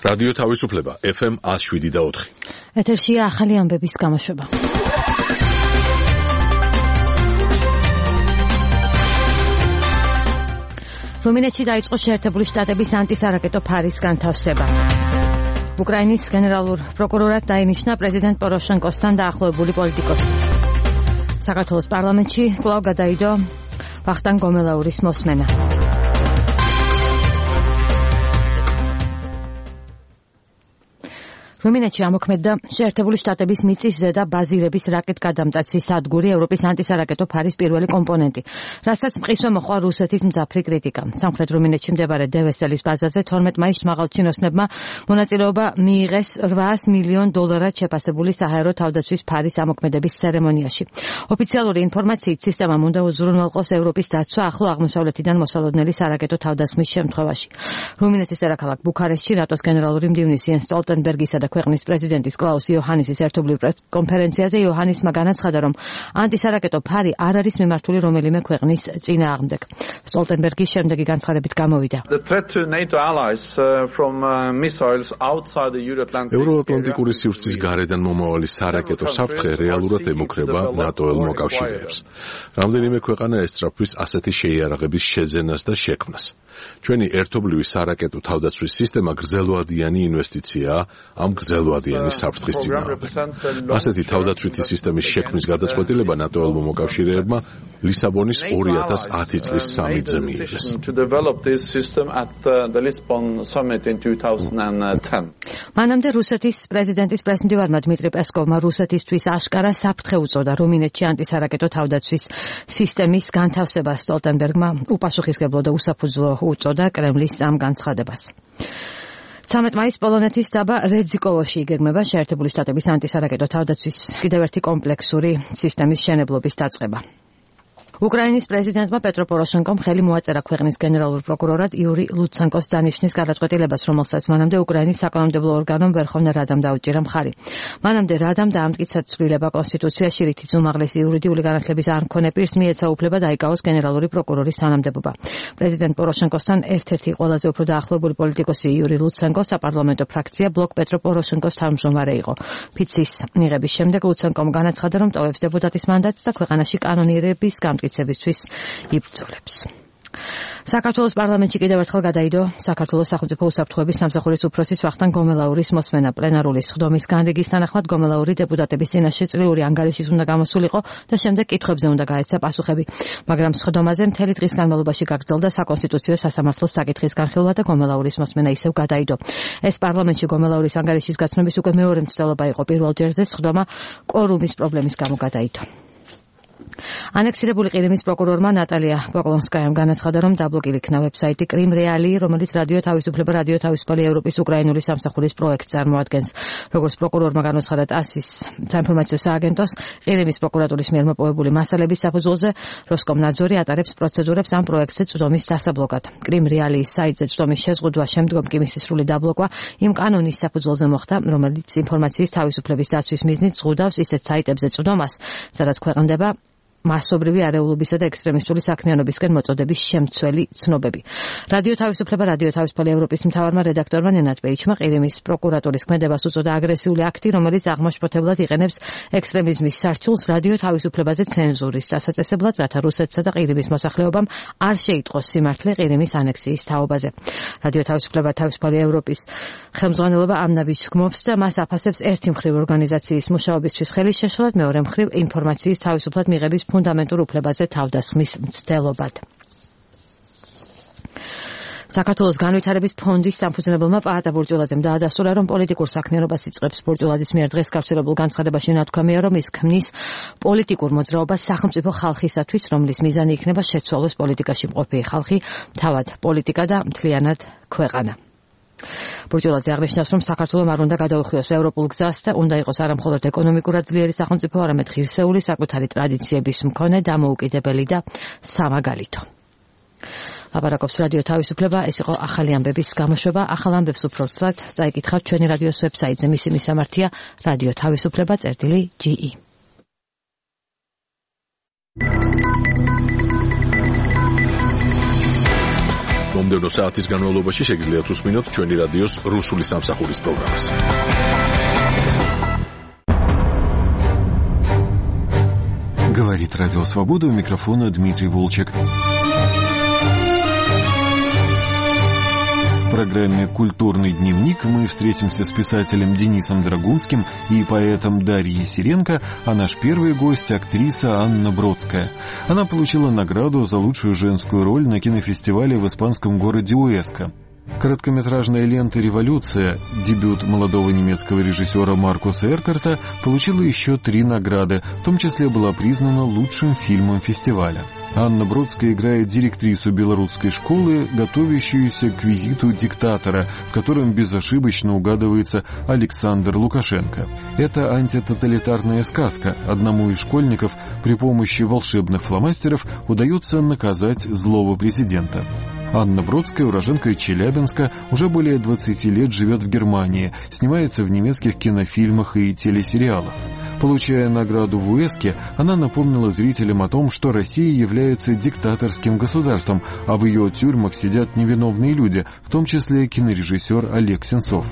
რადიო თავისუფლება FM 107.4. ეთერშია ახალი ამბების გამოშვება. რუმინეთში დაიწყო შეერთებული შტატების ანტისარაკეტო ფარის განთავსება. უკრაინის გენერალურ პროკურორად დაინიშნა პრეზიდენტ პოროშენკოსთან დაახლოებული პოლიტიკოსი. საქართველოს პარლამენტში კვლავ გადაიდო ვახტანგ გომელაურის მოსმენა. რუმინეთში ამოქმედდა შეერთებული შტატების მიწის ზედა ბაზირების რაკეტგადამტაცის სადგური ევროპის ანტისარაკეტო ფარის პირველი კომპონენტი, რასაც მყისვე მოჰყვა რუსეთის მძაფრი კრიტიკა. სამხრეთ რუმინეთში მდებარე დევესელის ბაზაზე 12 მაისს მაღალჩინოსნებმა მონაწილეობა მიიღეს $800 მილიონ შეფასებული საჰაერო თავდაცვის ფარის ამოქმედების ცერემონიაში. ოფიციალური ინფორმაციით სისტემამ უნდა უზრუნველყოს ევროპის დაცვა ახლო აღმოსავლეთიდან მოსალოდნელი სარაკეტო თავდასხმის შემთხვევაში. რუმინეთის დედაქალაქ ბუქარესტში რატოს გენერალური მდივნის იენს სტოლტენბერგისა და ქვეყნის პრეზიდენტის კლაუს იოჰანისის ერთობლივ პრესკონფერენციაზე იოჰანისმა განაცხადა, რომ ანტისარაკეტო ფარი არ არის მიმართული რომელიმე ქვეყნის წინააღმდეგ. სტოლტენბერგის შემდეგი განცხადებით გამოვიდა. ევროატლანტიკური სივრცის გარედან მომავალი სარაკეტო საფრთხე რეალურად ემუქრება ნატოელ მოკავშირეებს. რამდენიმე ქვეყანა ესწრაფვის ასეთი შეიარაღების შეძენას და შექმნას. ჩვენი ერთობლივი სარაკეტო თავდაცვის სისტემა გრძელვადიანი ინვესტიციაა ამ გრძელვადიანი საფრთხის წინააღმდეგ. ასეთი თავდაცვითი სისტემის შექმნის გადაწყვეტილება ნატოელმა მოკავშირეებმა ლისაბონის 2010 წლის სამიტზე მიიღეს. მანამდე რუსეთის პრეზიდენტის პრესმდივარმა დმიტრი პესკოვმა რუსეთისთვის აშკარა საფრთხე უწოდა რუმინეთში ანტისარაკეტო თავდაცვის სისტემის განთავსებას. სტოლტენბერგმა უპასუხისმგებლო და უსაფუძვლო უწოდა კრემლის ამ განცხადებას. 13 მაისს პოლონეთის დაბა რეძიკოვოში იგეგმება შეერთებული შტატების ანტისარაკეტო თავდაცვის კიდევ ერთი კომპლექსური სისტემის მშენებლობის დაწყება. უკრაინის პრეზიდენტმა პეტრო პოროშენკომ ხელი მოაწერა ქვეყნის გენერალურ პროკურორად იური ლუცენკოს დანიშვნის გადაწყვეტილებას, რომელსაც მანამდე უკრაინის საკანონმდებლო ორგანომ ვერხოვნა რადამ დაუჭირა მხარი. მანამდე რადამ დაამტკიცა ცვლილება კონსტიტუციაში, რითიც უმაღლესი იურიდიული განათლების არ მქონე პირს მიეცა უფლება დაიკავოს გენერალური პროკურორის თანამდებობა. პრეზიდენტ პოროშენკოსთან ერთ-ერთი ყველაზე უფრო დაახლოებული პოლიტიკოსი იური ლუცენკო საპარლამენტო ფრაქცია ბლოკ პეტრო პოროშენკოს თავმჯდომარე იყო. ფიცის მიღების შემდეგ ლუცენკომ განაცხადა, რომ ტოვებს დეპუტატის მანდატს და ქვეყანაში კანონიერების ისთვის იბრძოლებს. საქართველოს პარლამენტში კიდევ ერთხელ გადაიდო საქართველოს სახელმწიფო უსაფრთხოების სამსახურის უფროსის ვახტანგ გომელაურის მოსმენა. პლენარული სხდომის განრიგის თანახმად გომელაური დეპუტატების წინაშე წლიური ანგარიშის უნდა გამოსულიყო და შემდეგ კითხვებზე უნდა გაეცა პასუხები. მაგრამ სხდომაზე მთელი დღის განმავლობაში გაგრძელდა საკონსტიტუციო სასამართლოს საკითხის განხილვა და გომელაურის მოსმენა ისევ გადაიდო. ეს პარლამენტში გომელაურის ანგარიშის გაცნობის უკვე მეორე მცდელობა იყო. პირველ ჯერზე სხდომა კვორუმის პრობლემის გამო გადაიდო. ანექსირებული ყირიმის პროკურორმა ნატალია პოკლონსკაიამ განაცხადა, რომ დაბლოკილი იქნა ვებსაიტი კრიმ რეალი, რომელიც რადიო თავისუფლება, რადიო თავისუფალი ევროპის უკრაინული სამსახურის პროექტს წარმოადგენს. როგორც პროკურორმა განაცხადა TASS-ის საინფორმაციო სააგენტოს, ყირიმის პროკურატურის მიერ მოპოვებული მასალების საფუძველზე როსკომნაძორი ატარებს პროცედურებს ამ პროექტზე წვდომის დასაბლოკად. კრიმ რეალის საიტზე წვდომის შეზღუდვა შემდგომ კი მისი სრული დაბლოკვა იმ კანონის საფუძველზე მოხდა, რომელიც ინფორმაციის თავისუფლების დაცვის მიზნით ზღუდავს ისეთ საიტებზე წვდომას, სადაც ქვეყნდება მასობრივი არეულობისა და ექსტრემისტული საქმიანობისკენ მოწოდების შემცველი ცნობები. რადიო თავისუფლება, რადიო თავისუფალი ევროპის მთავარმა რედაქტორმა ნენად პეიჩმა ყირიმის პროკურატურის ქმედებას უწოდა აგრესიული აქტი, რომელიც აღმაშფოთებლად იყენებს ექსტრემიზმის სარჩულს რადიო თავისუფლებაზე ცენზურის დასაწესებლად, რათა რუსეთსა და ყირიმის მოსახლეობამ არ შეიტყოს სიმართლე ყირიმის ანექსიის თაობაზე. რადიო თავისუფლება, თავისუფალი ევროპის ხელმძღვანელობა ამ ნაბიჯს გმობს და მას აფასებს ერთი მხრივ ორგანიზაციის მუშაობისთვის ხელის შეშლად, მეორე მხრივ ინფორმაციის თავისუფლად მიღების ფუნდამენტურ უფლებაზე თავდასხმის მცდელობად. საქართველოს განვითარების ფონდის სამფუძნებელმა პაატა ბურჯულაძემ დაადასტურა, რომ პოლიტიკურ საქმიანობას იწყებს. ბურჯულაძის მიერ დღეს გავრცელებულ განცხადებაში ნათქვამია, რომ ის ქმნის პოლიტიკურ მოძრაობას სახელმწიფო ხალხისათვის, რომლის მიზანი იქნება შეცვალოს პოლიტიკაში მყოფი ხალხი, თავად პოლიტიკა და მთლიანად ქვეყანა. ბურჯულაძე აღნიშნავს, რომ საქართველოს არ უნდა გადაუხვიოს ევროპულ გზას და უნდა იყოს არა მხოლოდ ეკონომიკურად ძლიერი სახელმწიფო, არამედ ღირსეული, საკუთარი ტრადიციების მქონე, დამოუკიდებელი და სამაგალითო. ლაპარაკობს რადიო თავისუფლება, ეს იყო ახალი ამბების გამოშვება. ახალ ამბებს უფრო ცლად წაიკითხავთ ჩვენი რადიოს ვებსაიტზე. მისი მისამართია რადიო თავისუფლება.ge. მომდევნო საათის განმავლობაში შეგიძლიათ უსმინოთ ჩვენი რადიოს რუსული სამსახურის პროგრამას. Говорит Радио Свобода, у микрофона Дмитрий Волчек. В программе «Культурный дневник» мы встретимся с писателем Денисом Драгунским и поэтом Дарьей Сиренко, а наш первый гость – актриса Анна Бродская. Она получила награду за лучшую женскую роль на кинофестивале в испанском городе Уэска. Короткометражная лента «Революция», дебют молодого немецкого режиссера Маркуса Эркарта, получила еще 3 награды, в том числе была признана лучшим фильмом фестиваля. Анна Бродская играет директрису белорусской школы, готовящуюся к визиту диктатора, в котором безошибочно угадывается Александр Лукашенко. Это антитоталитарная сказка. Одному из школьников при помощи волшебных фломастеров удается наказать злого президента. Анна Бродская, уроженка Челябинска, уже более 20 лет живет в Германии, снимается в немецких кинофильмах и телесериалах. Получая награду в Уэске, она напомнила зрителям о том, что Россия является диктаторским государством, а в ее тюрьмах сидят невиновные люди, в том числе кинорежиссер Олег Сенцов.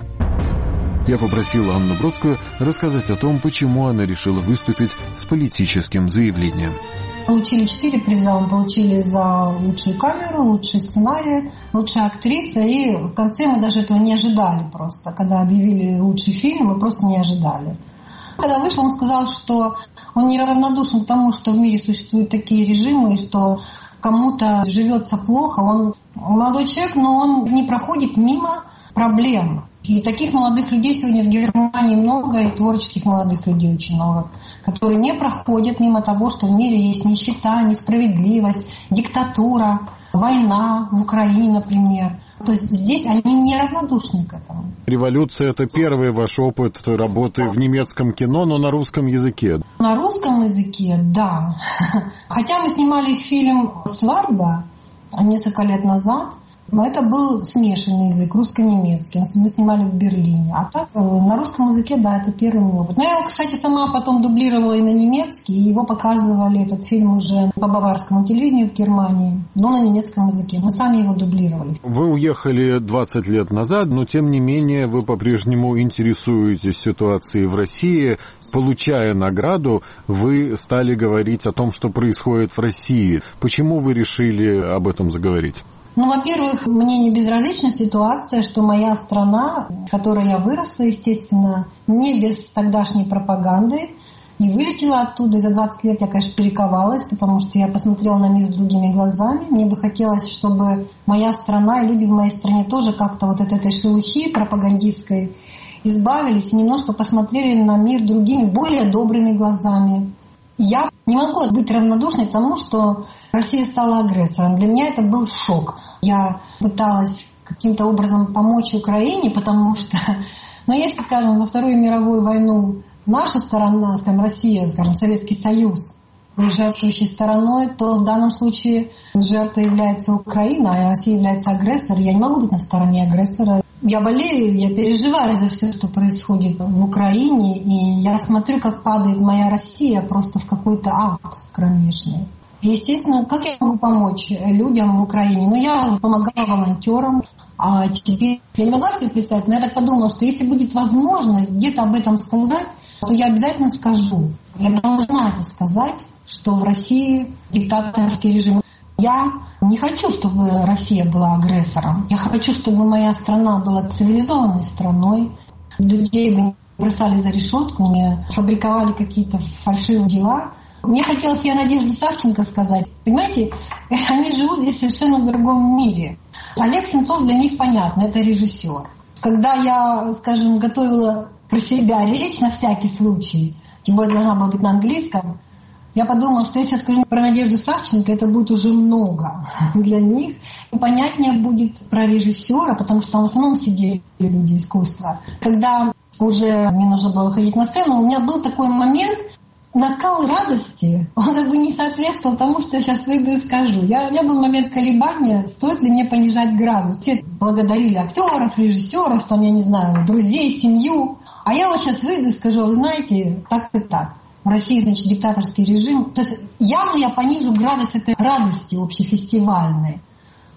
Я попросил Анну Бродскую рассказать о том, почему она решила выступить с политическим заявлением. Получили 4 приза, мы получили за лучшую камеру, лучший сценарий, лучшая актриса, и в конце мы даже этого не ожидали просто. Когда объявили лучший фильм, мы просто не ожидали. Когда вышел, он сказал, что он неравнодушен к тому, что в мире существуют такие режимы, и что кому-то живется плохо. Он молодой человек, но он не проходит мимо проблем. И таких молодых людей сегодня в Германии много, и творческих молодых людей очень много, которые не проходят мимо того, что в мире есть нищета, несправедливость, диктатура, война в Украине, например. То есть здесь они неравнодушны к этому. «Революция» — это первый ваш опыт работы в немецком кино, но на русском языке. На русском языке, да. Хотя мы снимали фильм «Свадьба» несколько лет назад, но это был смешанный язык, русско-немецкий. Мы снимали в Берлине. А так, на русском языке, да, это первый опыт. Но я, кстати, сама потом дублировала и на немецкий, и его показывали, этот фильм, уже по баварскому телевидению в Германии, но на немецком языке. Мы сами его дублировали. Вы уехали 20 лет назад, но тем не менее вы по-прежнему интересуетесь ситуацией в России. Получая награду, вы стали говорить о том, что происходит в России. Почему вы решили об этом заговорить? Ну, во-первых, мне не безразлична ситуация, что моя страна, в которой я выросла, естественно, не без тогдашней пропаганды, и вылетела оттуда. И за 20 лет я, конечно, перековалась, потому что я посмотрела на мир другими глазами. Мне бы хотелось, чтобы моя страна и люди в моей стране тоже как-то вот от этой шелухи пропагандистской избавились и немножко посмотрели на мир другими, более добрыми глазами. Я не могу быть равнодушной тому, что Россия стала агрессором. Для меня это был шок. Я пыталась каким-то образом помочь Украине, потому что, ну, если, скажем, во Вторую мировую войну наша сторона, скажем, Россия, скажем, Советский Союз, был жертвующей стороной, то в данном случае жертвой является Украина, а Россия является агрессором. Я не могу быть на стороне агрессора. Я болею, я переживаю за все, что происходит в Украине, и я смотрю, как падает моя Россия просто в какой-то ад кромешный. И, естественно, как я могу помочь людям в Украине? Ну, я помогала волонтерам, а теперь я не могла себе представить, но я так подумала, что если будет возможность где-то об этом сказать, то я обязательно скажу. Я должна это сказать, что в России диктаторский режим. Я не хочу, чтобы Россия была агрессором. Я хочу, чтобы моя страна была цивилизованной страной. Людей бы не бросали за решетку, не фабриковали какие-то фальшивые дела. Мне хотелось, я Надежде Савченко сказать, понимаете, они живут здесь совершенно в другом мире. Олег Сенцов для них понятно, это режиссер. Когда я, скажем, готовила про себя речь на всякий случай, тем более должна была быть на английском, я подумала, что если я скажу про Надежду Савченко, это будет уже много для них. И понятнее будет про режиссера, потому что там в основном сидели люди искусства. Когда уже мне нужно было выходить на сцену, у меня был такой момент, накал радости, он как бы не соответствовал тому, что я сейчас выйду и скажу. У меня был момент колебания, стоит ли мне понижать градус. Все благодарили актеров, режиссеров, там, я не знаю, друзей, семью. А я вот сейчас выйду и скажу, вы знаете, так и так. В России, значит, диктаторский режим. То есть явно я понижу градус этой радости общефестивальной.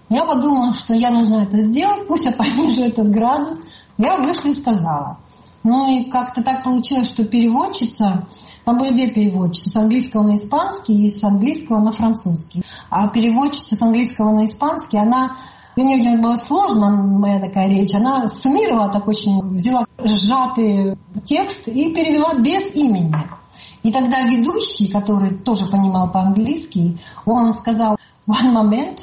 Я подумала, что я должна это сделать, пусть я понижу этот градус. Я вышла и сказала. Ну и как-то так получилось, что переводчица, там были две переводчицы, с английского на испанский и с английского на французский. А переводчица с английского на испанский, для нее очень было сложно, моя такая речь, она суммировала так очень, взяла сжатый текст и перевела без имени. И тогда ведущий, который тоже понимал по-английски, он сказал: «One momento».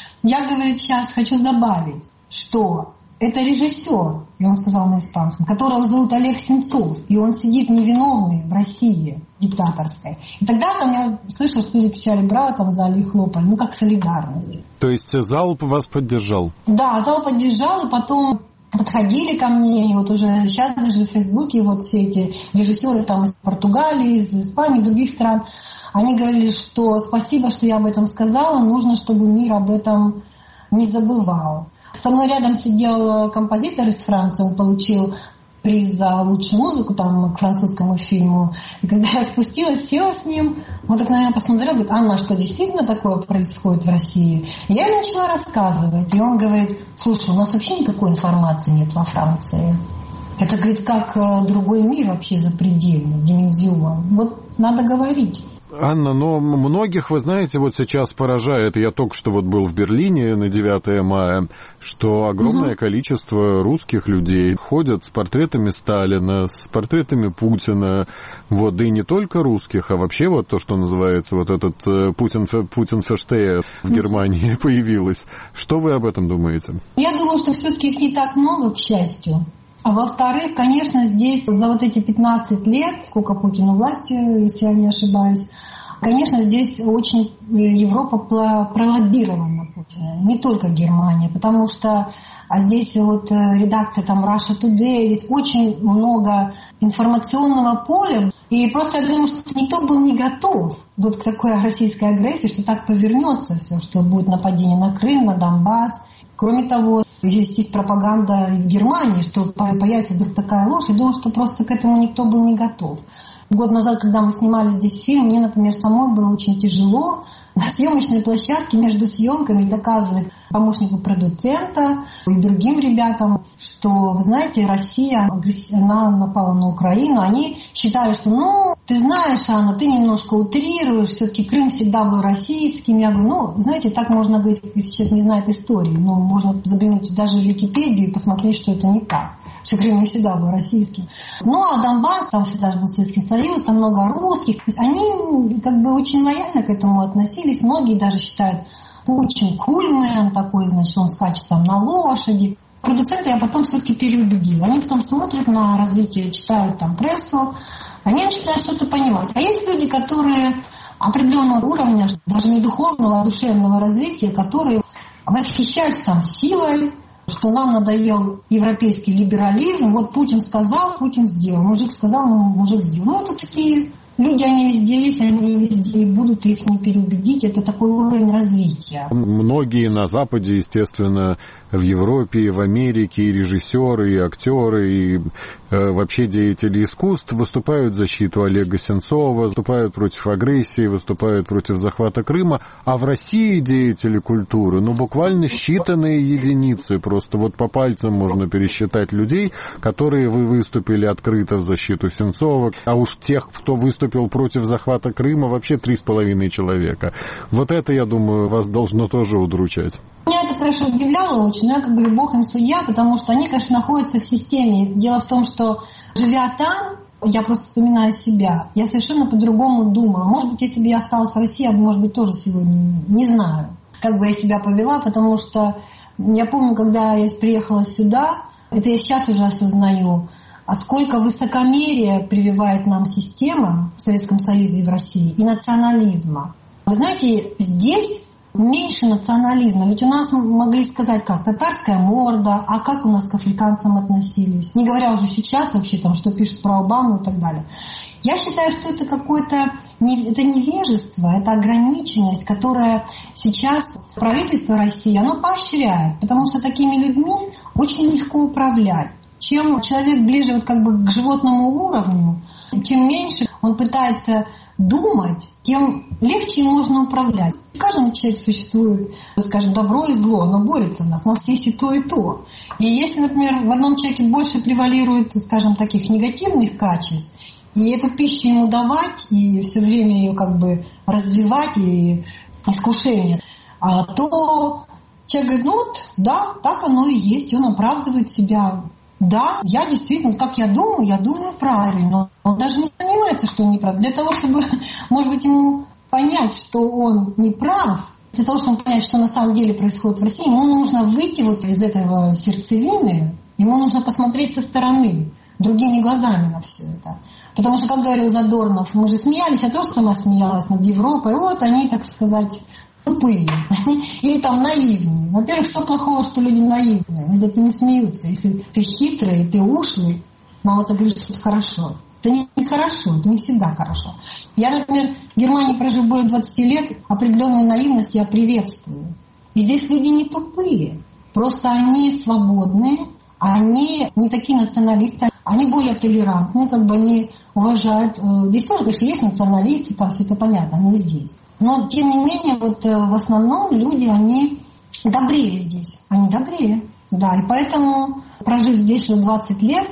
Я, говорит, сейчас хочу добавить, что это режиссер, и он сказал на испанском, которого зовут Олег Сенцов, и он сидит невиновный в России диктаторской. И тогда там я слышала, что люди кричали «браво», там в зале и хлопали, как солидарность. То есть зал вас поддержал? Да, зал поддержал, и потом подходили ко мне, и вот уже сейчас даже в Фейсбуке вот все эти режиссеры там из Португалии, из Испании, других стран, они говорили, что спасибо, что я об этом сказала, нужно, чтобы мир об этом не забывал. Со мной рядом сидел композитор из Франции, он получил приз за лучшую музыку там, к французскому фильму. И когда я спустилась, села с ним, он так на меня посмотрел, говорит: «Анна, что действительно такое происходит в России?» И я ему начала рассказывать, и он говорит: «Слушай, у нас вообще никакой информации нет во Франции. Это, говорит, как другой мир вообще запредельный, димензион. Вот надо говорить». Анна, но многих, вы знаете, вот сейчас поражает, я только что вот был в Берлине на 9 мая, что огромное количество русских людей ходят с портретами Сталина, с портретами Путина, вот, да и не только русских, а вообще вот то, что называется, вот этот Путин-ферштея в Германии появилось. Что вы об этом думаете? Я думаю, что все-таки их не так много, к счастью. А во-вторых, конечно, здесь за вот эти 15 лет, сколько Путину власти, если я не ошибаюсь, конечно, здесь очень Европа пролоббирована Путина, не только Германия, потому что здесь вот редакция там Russia Today, здесь очень много информационного поля, и просто я думаю, что никто был не готов вот к такой российской агрессии, что так повернется все, что будет нападение на Крым, на Донбасс. Кроме того, есть пропаганда в Германии, что появится вдруг такая ложь. Я думаю, что просто к этому никто был не готов. Год назад, когда мы снимали здесь фильм, мне, например, самой было очень тяжело на съемочной площадке между съемками доказывать помощнику продуцента и другим ребятам, что, вы знаете, Россия, она напала на Украину. Они считали, что, ты знаешь, Анна, ты немножко утрируешь, все-таки Крым всегда был российским. Я говорю, знаете, так можно говорить, если человек не знает истории. Можно заглянуть даже в Википедию и посмотреть, что это не так. Что Крым не всегда был российским. А Донбасс, там всегда был Советский Союз, там много русских. То есть они как бы очень лояльно к этому относились. Многие даже считают, Путин кульмен такой, значит, он скачет там на лошади. Продуценты я потом все-таки переубедила. Они потом смотрят на развитие, читают там прессу, они начинают что-то понимать. А есть люди, которые определенного уровня, даже не духовного, а душевного развития, которые восхищаются там силой, что нам надоел европейский либерализм. Вот Путин сказал, Путин сделал. Мужик сказал, мужик сделал. Это такие люди, они везде есть, они везде и будут, их не переубедить. Это такой уровень развития. Многие на Западе, естественно, в Европе, и в Америке, и режиссеры, и актеры, и вообще деятели искусств выступают в защиту Олега Сенцова, выступают против агрессии, выступают против захвата Крыма. А в России деятели культуры, буквально считанные единицы. Просто вот по пальцам можно пересчитать людей, которые выступили открыто в защиту Сенцова. А уж тех, кто выступил против захвата Крыма, вообще 3,5 человека. Вот это, я думаю, вас должно тоже удручать. Меня это, конечно, удивляло очень, но я говорю, бог им судья, потому что они, конечно, находятся в системе. Дело в том, что живя там, я просто вспоминаю себя, я совершенно по-другому думала. Может быть, если бы я осталась в России, я бы, может быть, тоже сегодня не знаю, как бы я себя повела, потому что я помню, когда я приехала сюда, это я сейчас уже осознаю, а сколько высокомерия прививает нам система в Советском Союзе и в России, и национализма. Вы знаете, здесь меньше национализма. Ведь у нас могли сказать, как татарская морда, а как у нас к африканцам относились. Не говоря уже сейчас вообще, там, что пишут про Обаму и так далее. Я считаю, что это какое-то это невежество, это ограниченность, которая сейчас правительство России, оно поощряет. Потому что такими людьми очень легко управлять. Чем человек ближе вот как бы к животному уровню, чем меньше он пытается думать, тем легче им можно управлять. В каждом человеке существует, скажем, добро и зло, оно борется в нас. У нас есть и то, и то. И если, например, в одном человеке больше превалирует, скажем, таких негативных качеств, и эту пищу ему давать, и все время ее как бы развивать, и искушение, то человек говорит, ну вот, да, так оно и есть, и он оправдывает себя. Да, я действительно, как я думаю правильно. Он даже не сомневается, что он не прав. Для того, чтобы, может быть, ему понять, что он не прав, для того, чтобы понять, что на самом деле происходит в России, ему нужно выйти вот из этого сердцевины, ему нужно посмотреть со стороны, другими глазами на все это. Потому что, как говорил Задорнов, мы же смеялись, я тоже сама смеялась над Европой, вот они, так сказать, тупые или там наивные. Во-первых, что плохого, что люди наивные? Над этим не смеются. Если ты хитрый, ты ушлый, нам это говорит, что это хорошо. Это не хорошо, это не всегда хорошо. Я, например, в Германии, прожив более 20 лет, определенную наивность я приветствую. И здесь люди не тупые. Просто они свободные, они не такие националисты, они более толерантные, как бы они уважают. Здесь тоже, конечно, есть националисты, там все это понятно, они здесь. Но, тем не менее, вот в основном люди, они добрее здесь. Они добрее. Да, и поэтому, прожив здесь уже 20 лет,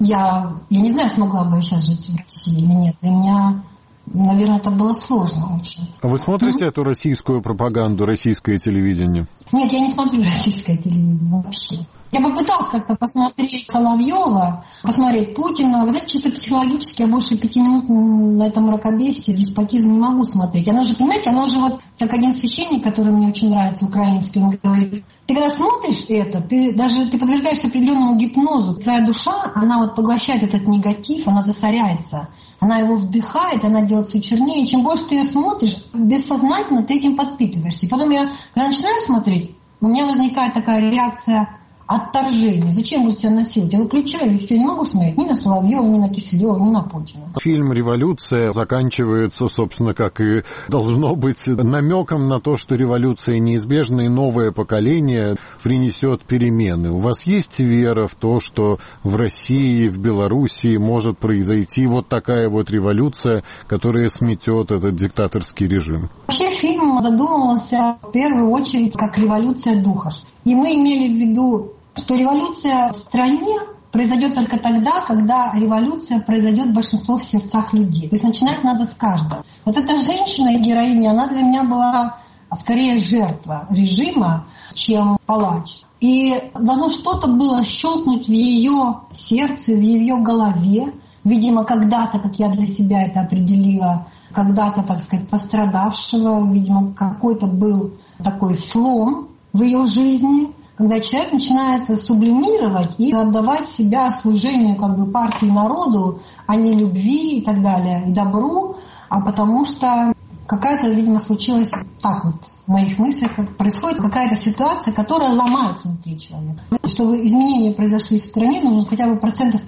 я не знаю, смогла бы я сейчас жить в России или нет. Для меня, наверное, это было сложно очень. А вы смотрите эту российскую пропаганду, российское телевидение? Нет, я не смотрю российское телевидение вообще. Я попыталась как-то посмотреть Соловьева, посмотреть Путина. Вы знаете, чисто психологически я больше 5 минут на этом мракобесии, деспотизм не могу смотреть. Оно же, понимаете, оно же вот, как один священник, который мне очень нравится, украинский, он говорит, ты когда смотришь это, ты подвергаешься определенному гипнозу. Твоя душа, она вот поглощает этот негатив, она засоряется. Она его вдыхает, она делает все чернее. И чем больше ты ее смотришь, бессознательно ты этим подпитываешься. И потом я, когда начинаю смотреть, у меня возникает такая реакция отторжение. Зачем буду себя насиловать? Я выключаю, и все, не могу смотреть ни на Соловьева, ни на Киселева, ни на Путина. Фильм «Революция» заканчивается, собственно, как и должно быть, намеком на то, что революция неизбежна, и новое поколение принесет перемены. У вас есть вера в то, что в России, в Белоруссии может произойти вот такая вот революция, которая сметет этот диктаторский режим? Вообще фильм задумывался в первую очередь как революция духа. И мы имели в виду, что революция в стране произойдет только тогда, когда революция произойдет большинство в сердцах людей. То есть начинать надо с каждого. Вот эта женщина, героиня, она для меня была скорее жертва режима, чем палач. И должно что-то было щелкнуть в ее сердце, в ее голове. Видимо, когда-то, как я для себя это определила, когда-то, так сказать, пострадавшего, видимо, какой-то был такой слом в ее жизни, когда человек начинает сублимировать и отдавать себя служению как бы партии народу, а не любви и так далее, и добру, а потому что какая-то, видимо, случилась так вот в моих мыслях, как происходит какая-то ситуация, которая ломает внутри человека. Чтобы изменения произошли в стране, нужно хотя бы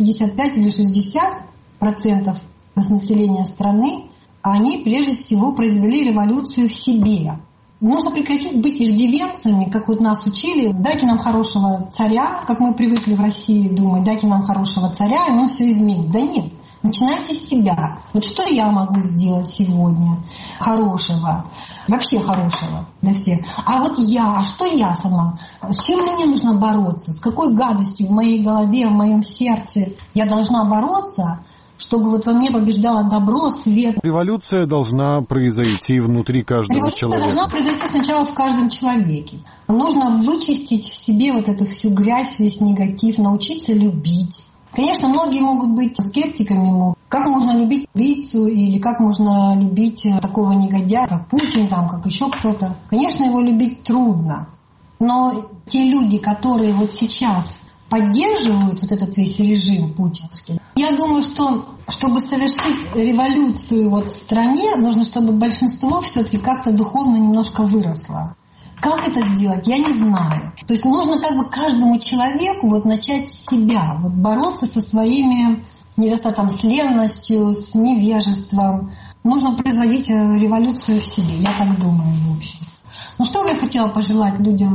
55 или 60% населения страны, а они прежде всего произвели революцию в себе. Нужно прекратить быть иждивенцами, как вот нас учили. Дайте нам хорошего царя, как мы привыкли в России думать, дайте нам хорошего царя, и он все изменит. Да нет, начинайте с себя. Вот что я могу сделать сегодня хорошего, вообще хорошего для всех. А вот что я сама? С чем мне нужно бороться? С какой гадостью в моей голове, в моем сердце я должна бороться, чтобы вот во мне побеждало добро, свет. Революция должна произойти внутри каждого человека. Революция должна произойти сначала в каждом человеке. Нужно вычистить в себе вот эту всю грязь, весь негатив, научиться любить. Конечно, многие могут быть скептиками. Как можно любить убийцу или как можно любить такого негодяя, как Путин, там, как еще кто-то. Конечно, его любить трудно. Но те люди, которые вот сейчас поддерживают вот этот весь режим путинский. Я думаю, что чтобы совершить революцию вот в стране, нужно, чтобы большинство все-таки как-то духовно немножко выросло. Как это сделать, я не знаю. То есть нужно как бы каждому человеку вот начать с себя, вот бороться со своими недостатками, с ленностью, с невежеством. Нужно производить революцию в себе, я так думаю, в общем. Ну что бы я хотела пожелать людям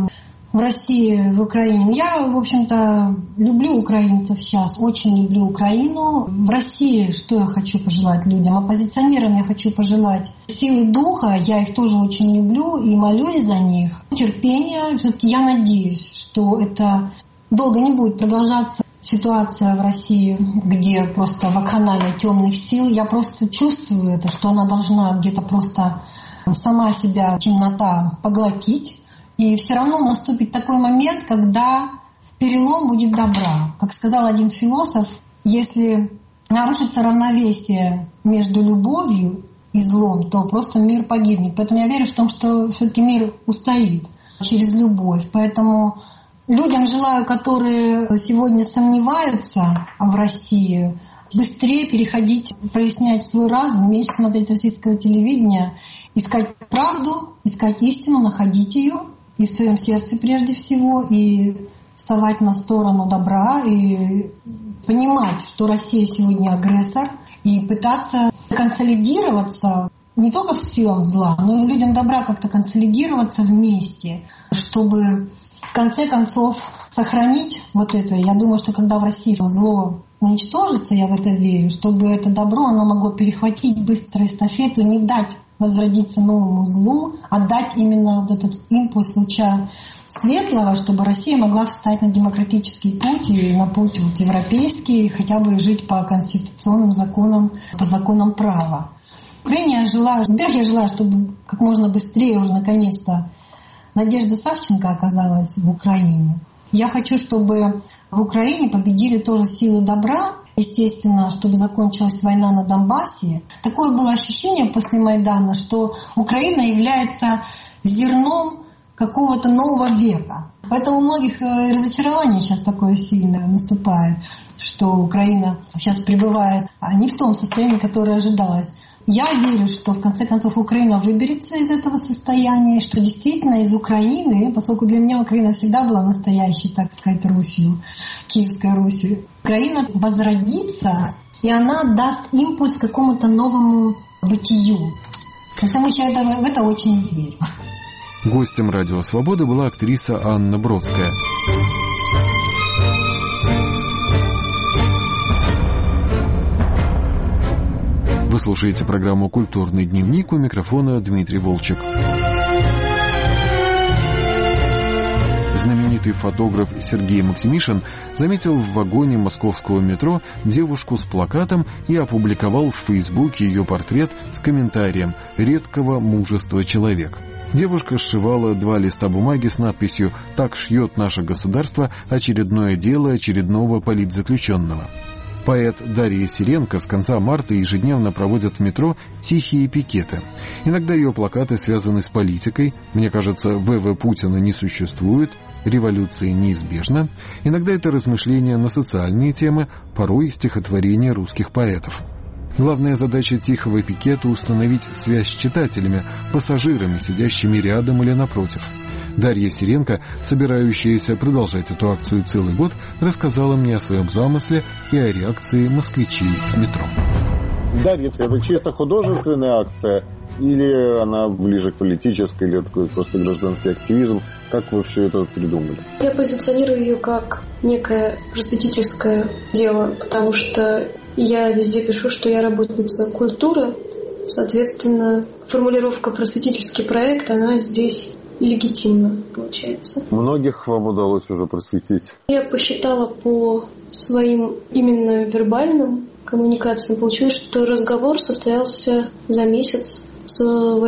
в России, в Украине. Я, в общем-то, люблю украинцев сейчас, очень люблю Украину. В России что я хочу пожелать людям? Оппозиционерам я хочу пожелать силы духа, я их тоже очень люблю и молюсь за них. Терпения. Все-таки я надеюсь, что это долго не будет продолжаться. Ситуация в России, где просто вакханалия темных сил, я просто чувствую это, что она должна где-то просто сама себя темнота поглотить. И все равно наступит такой момент, когда перелом будет добра. Как сказал один философ, если нарушится равновесие между любовью и злом, то просто мир погибнет. Поэтому я верю в том, что все-таки мир устоит через любовь. Поэтому людям желаю, которые сегодня сомневаются в России, быстрее переходить, прояснять свой разум, меньше смотреть российское телевидение, искать правду, искать истину, находить ее и в своем сердце прежде всего, и вставать на сторону добра, и понимать, что Россия сегодня агрессор, и пытаться консолидироваться не только с силам зла, но и людям добра как-то консолидироваться вместе, чтобы в конце концов сохранить вот это. Я думаю, что когда в России зло уничтожится, я в это верю, чтобы это добро, оно могло перехватить быстро эстафету, не дать возродиться новому злу, а дать именно вот этот импульс луча светлого, чтобы Россия могла встать на демократический путь и на путь вот европейский, и хотя бы жить по конституционным законам, по законам права. Украине я желаю, во-первых, я желаю, чтобы как можно быстрее уже наконец-то Надежда Савченко оказалась в Украине. Я хочу, чтобы в Украине победили тоже силы добра, естественно, чтобы закончилась война на Донбассе. Такое было ощущение после Майдана, что Украина является зерном какого-то нового века. Поэтому у многих разочарование сейчас такое сильное наступает, что Украина сейчас пребывает не в том состоянии, которое ожидалось. Я верю, что в конце концов Украина выберется из этого состояния, что действительно из Украины, поскольку для меня Украина всегда была настоящей, так сказать, Русью, Киевской Русью, Украина возродится, и она даст импульс какому-то новому бытию. По всему я в это очень верю. Гостем «Радио Свобода» была актриса Анна Бродская. Вы слушаете программу «Культурный дневник», у микрофона Дмитрий Волчек. Знаменитый фотограф Сергей Максимишин заметил в вагоне московского метро девушку с плакатом и опубликовал в Фейсбуке ее портрет с комментарием «Редкого мужества человек». Девушка сшивала 2 листа бумаги с надписью «Так шьет наше государство очередное дело очередного политзаключенного». Поэт Дарья Сиренко с конца марта ежедневно проводит в метро тихие пикеты. Иногда ее плакаты связаны с политикой. Мне кажется, ВВ Путина не существует, революция неизбежна. Иногда это размышления на социальные темы, порой стихотворения русских поэтов. Главная задача тихого пикета — установить связь с читателями, пассажирами, сидящими рядом или напротив. Дарья Сиренко, собирающаяся продолжать эту акцию целый год, рассказала мне о своем замысле и о реакции москвичей в метро. Дарья, это чисто художественная акция или она ближе к политической, или такой просто гражданский активизм? Как вы все это придумали? Я позиционирую ее как некое просветительское дело, потому что я везде пишу, что я работница культуры. Соответственно, формулировка «просветительский проект», она здесь легитимно получается. Многих вам удалось уже просветить? Я посчитала по своим именно вербальным коммуникациям. Получилось, что разговор состоялся за месяц с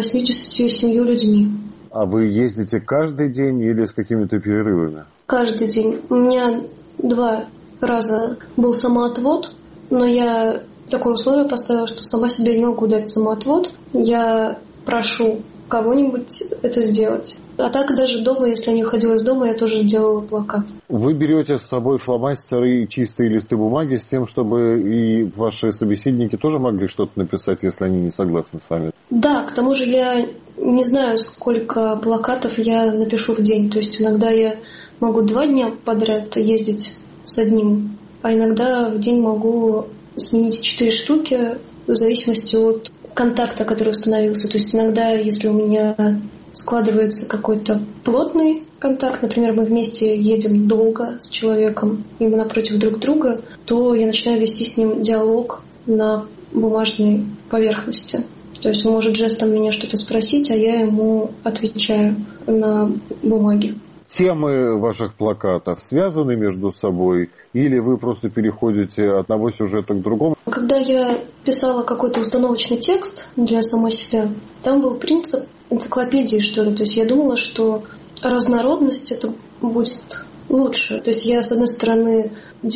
87 людьми. А вы ездите каждый день или с какими-то перерывами? Каждый день. У меня 2 раза был самоотвод, но я такое условие поставила, что сама себе не могу дать самоотвод. Я прошу кого-нибудь это сделать. А так даже дома, если я не уходила из дома, я тоже делала плакат. Вы берете с собой фломастеры и чистые листы бумаги с тем, чтобы и ваши собеседники тоже могли что-то написать, если они не согласны с вами? Да, к тому же я не знаю, сколько плакатов я напишу в день. То есть иногда я могу 2 дня подряд ездить с одним, а иногда в день могу сменить 4 штуки в зависимости от контакта, который установился. То есть иногда, если у меня складывается какой-то плотный контакт, например, мы вместе едем долго с человеком, и мы напротив друг друга, то я начинаю вести с ним диалог на бумажной поверхности. То есть он может жестом меня что-то спросить, а я ему отвечаю на бумаге. Темы ваших плакатов связаны между собой или вы просто переходите от одного сюжета к другому? Когда я писала какой-то установочный текст для самой себя, там был принцип энциклопедии, что ли. То есть я думала, что разнородность это будет лучше. То есть я, с одной стороны,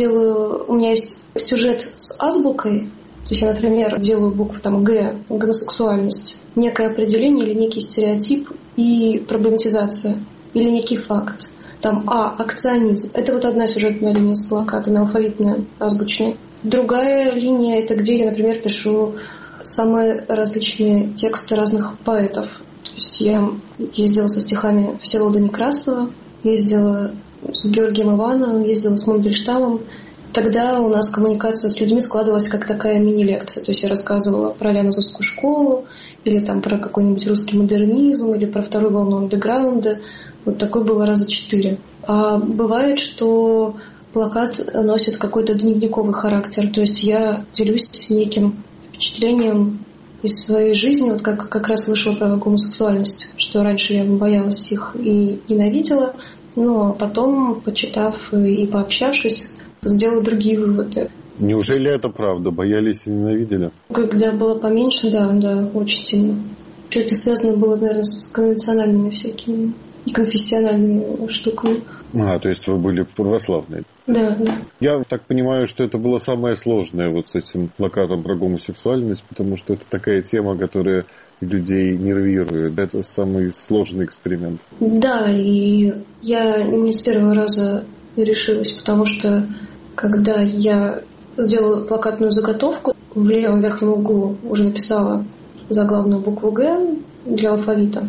у меня есть сюжет с азбукой. То есть я, например, делаю букву Г, гомосексуальность, некое определение или некий стереотип и проблематизация, или некий факт. Акционизм. Это вот одна сюжетная линия с плакатами, алфавитная, азбучная. Другая линия — это где я, например, пишу самые различные тексты разных поэтов. То есть я ездила со стихами Всеволода Некрасова, ездила с Георгием Ивановым, ездила с Мандельштамом. Тогда у нас коммуникация с людьми складывалась как такая мини-лекция. То есть я рассказывала про Ленинскую школу, или про какой-нибудь русский модернизм, или про вторую волну андеграунда. Вот такое было раза 4. А бывает, что плакат носит какой-то дневниковый характер. То есть я делюсь неким впечатлением из своей жизни. Вот как раз вышла про гомосексуальность, что раньше я боялась их и ненавидела. Но потом, почитав и пообщавшись, сделала другие выводы. Неужели это правда? Боялись и ненавидели? Когда была поменьше, да, очень сильно. Это связано было, наверное, с конвенциональными всякими и конфессиональными штуками. То есть вы были православные? Да. Я так понимаю, что это было самое сложное вот с этим плакатом про гомосексуальность, потому что это такая тема, которая людей нервирует. Это самый сложный эксперимент. Да, и я не с первого раза решилась, потому что когда я сделала плакатную заготовку, в левом верхнем углу уже написала заглавную букву «Г» для алфавита.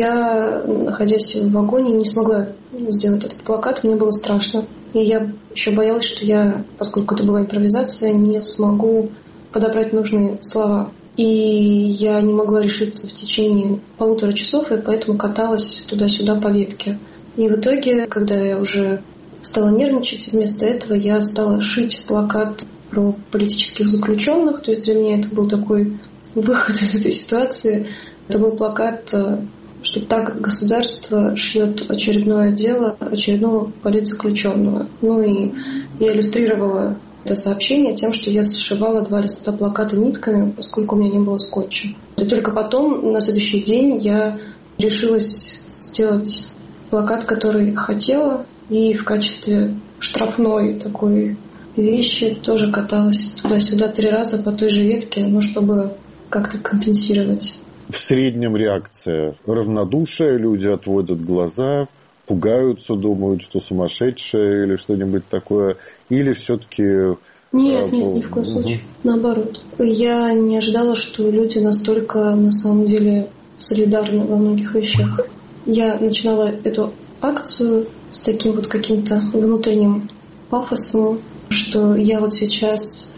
Я, находясь в вагоне, не смогла сделать этот плакат, мне было страшно. И я еще боялась, что я, поскольку это была импровизация, не смогу подобрать нужные слова. И я не могла решиться в течение 1,5 часов, и поэтому каталась туда-сюда по ветке. И в итоге, когда я уже стала нервничать, вместо этого я стала шить плакат про политических заключенных. То есть для меня это был такой выход из этой ситуации. Это был плакат, что так государство шьет очередное дело очередного политзаключенного. И я иллюстрировала это сообщение тем, что я сшивала 2 листа плаката нитками, поскольку у меня не было скотча. И только потом, на следующий день, я решилась сделать плакат, который хотела, и в качестве штрафной такой вещи тоже каталась туда-сюда 3 раза по той же ветке, чтобы как-то компенсировать. В среднем реакция равнодушие, люди отводят глаза, пугаются, думают, что сумасшедшая или что-нибудь такое, или все-таки... Нет, ни в коем случае. Наоборот. Я не ожидала, что люди настолько, на самом деле, солидарны во многих вещах. Я начинала эту акцию с таким вот каким-то внутренним пафосом, что я вот сейчас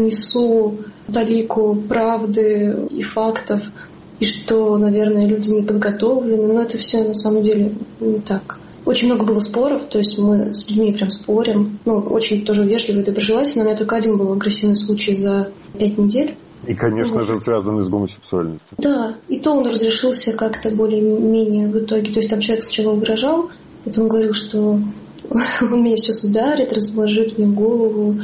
внесу талику правды и фактов, и что, наверное, люди не подготовлены, но это все на самом деле не так. Очень много было споров, то есть мы с людьми прям спорим. Очень тоже вежливо и доброжелательно. У меня только один был агрессивный случай за 5 недель. И, конечно же, связанный с гомосексуальностью. Да, и то он разрешился как-то более-менее в итоге. То есть там человек сначала угрожал, потом говорил, что он меня сейчас ударит, разложит мне голову.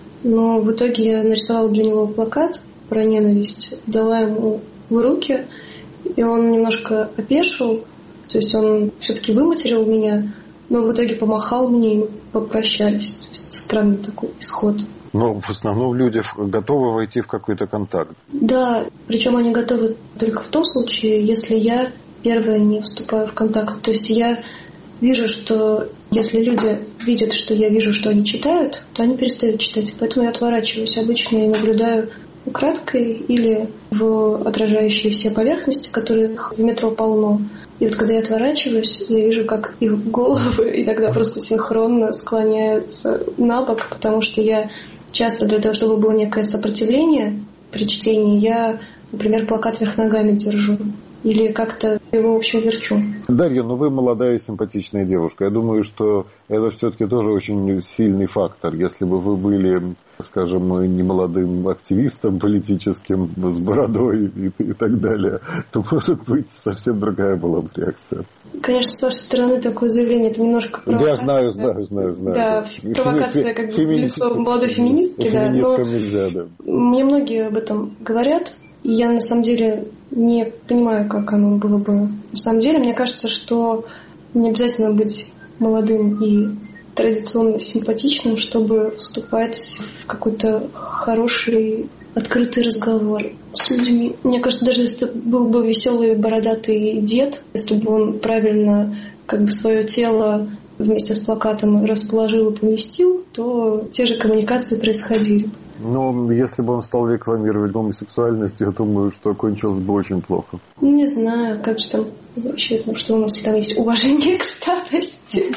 Но в итоге я нарисовала для него плакат про ненависть, дала ему в руки, и он немножко опешил. То есть он все-таки выматерил меня, но в итоге помахал мне, и мы попрощались. То есть это странный такой исход. Но в основном люди готовы войти в какой-то контакт. Да, причем они готовы только в том случае, если я первая не вступаю в контакт. То есть я вижу, что если люди видят, что я вижу, что они читают, то они перестают читать. Поэтому я отворачиваюсь обычно и наблюдаю украдкой или в отражающие все поверхности, которых в метро полно. И вот когда я отворачиваюсь, я вижу, как их головы иногда просто синхронно склоняются на бок, потому что я часто для того, чтобы было некое сопротивление при чтении, я, например, плакат вверх ногами держу. или как-то его, в общем, верчу. Дарья, вы молодая и симпатичная девушка. Я думаю, что это все-таки тоже очень сильный фактор. Если бы вы были, скажем, не молодым активистом политическим с бородой и так далее, то, может быть, совсем другая была бы реакция. Конечно, с вашей стороны такое заявление, это немножко провокация. Я знаю. Да, провокация как бы в лицо молодой феминистки. Феминисткам нельзя, да. Мне многие об этом говорят, и я на самом деле не понимаю, как оно было бы. На самом деле, мне кажется, что не обязательно быть молодым и традиционно симпатичным, чтобы вступать в какой-то хороший, открытый разговор с людьми. Мне кажется, даже если был бы веселый бородатый дед, если бы он правильно как бы свое тело вместе с плакатом расположил и поместил, то те же коммуникации происходили. Но если бы он стал рекламировать гомосексуальность, я думаю, что кончилось бы очень плохо. Не знаю, как же там вообще, что у нас всегда есть уважение к старости.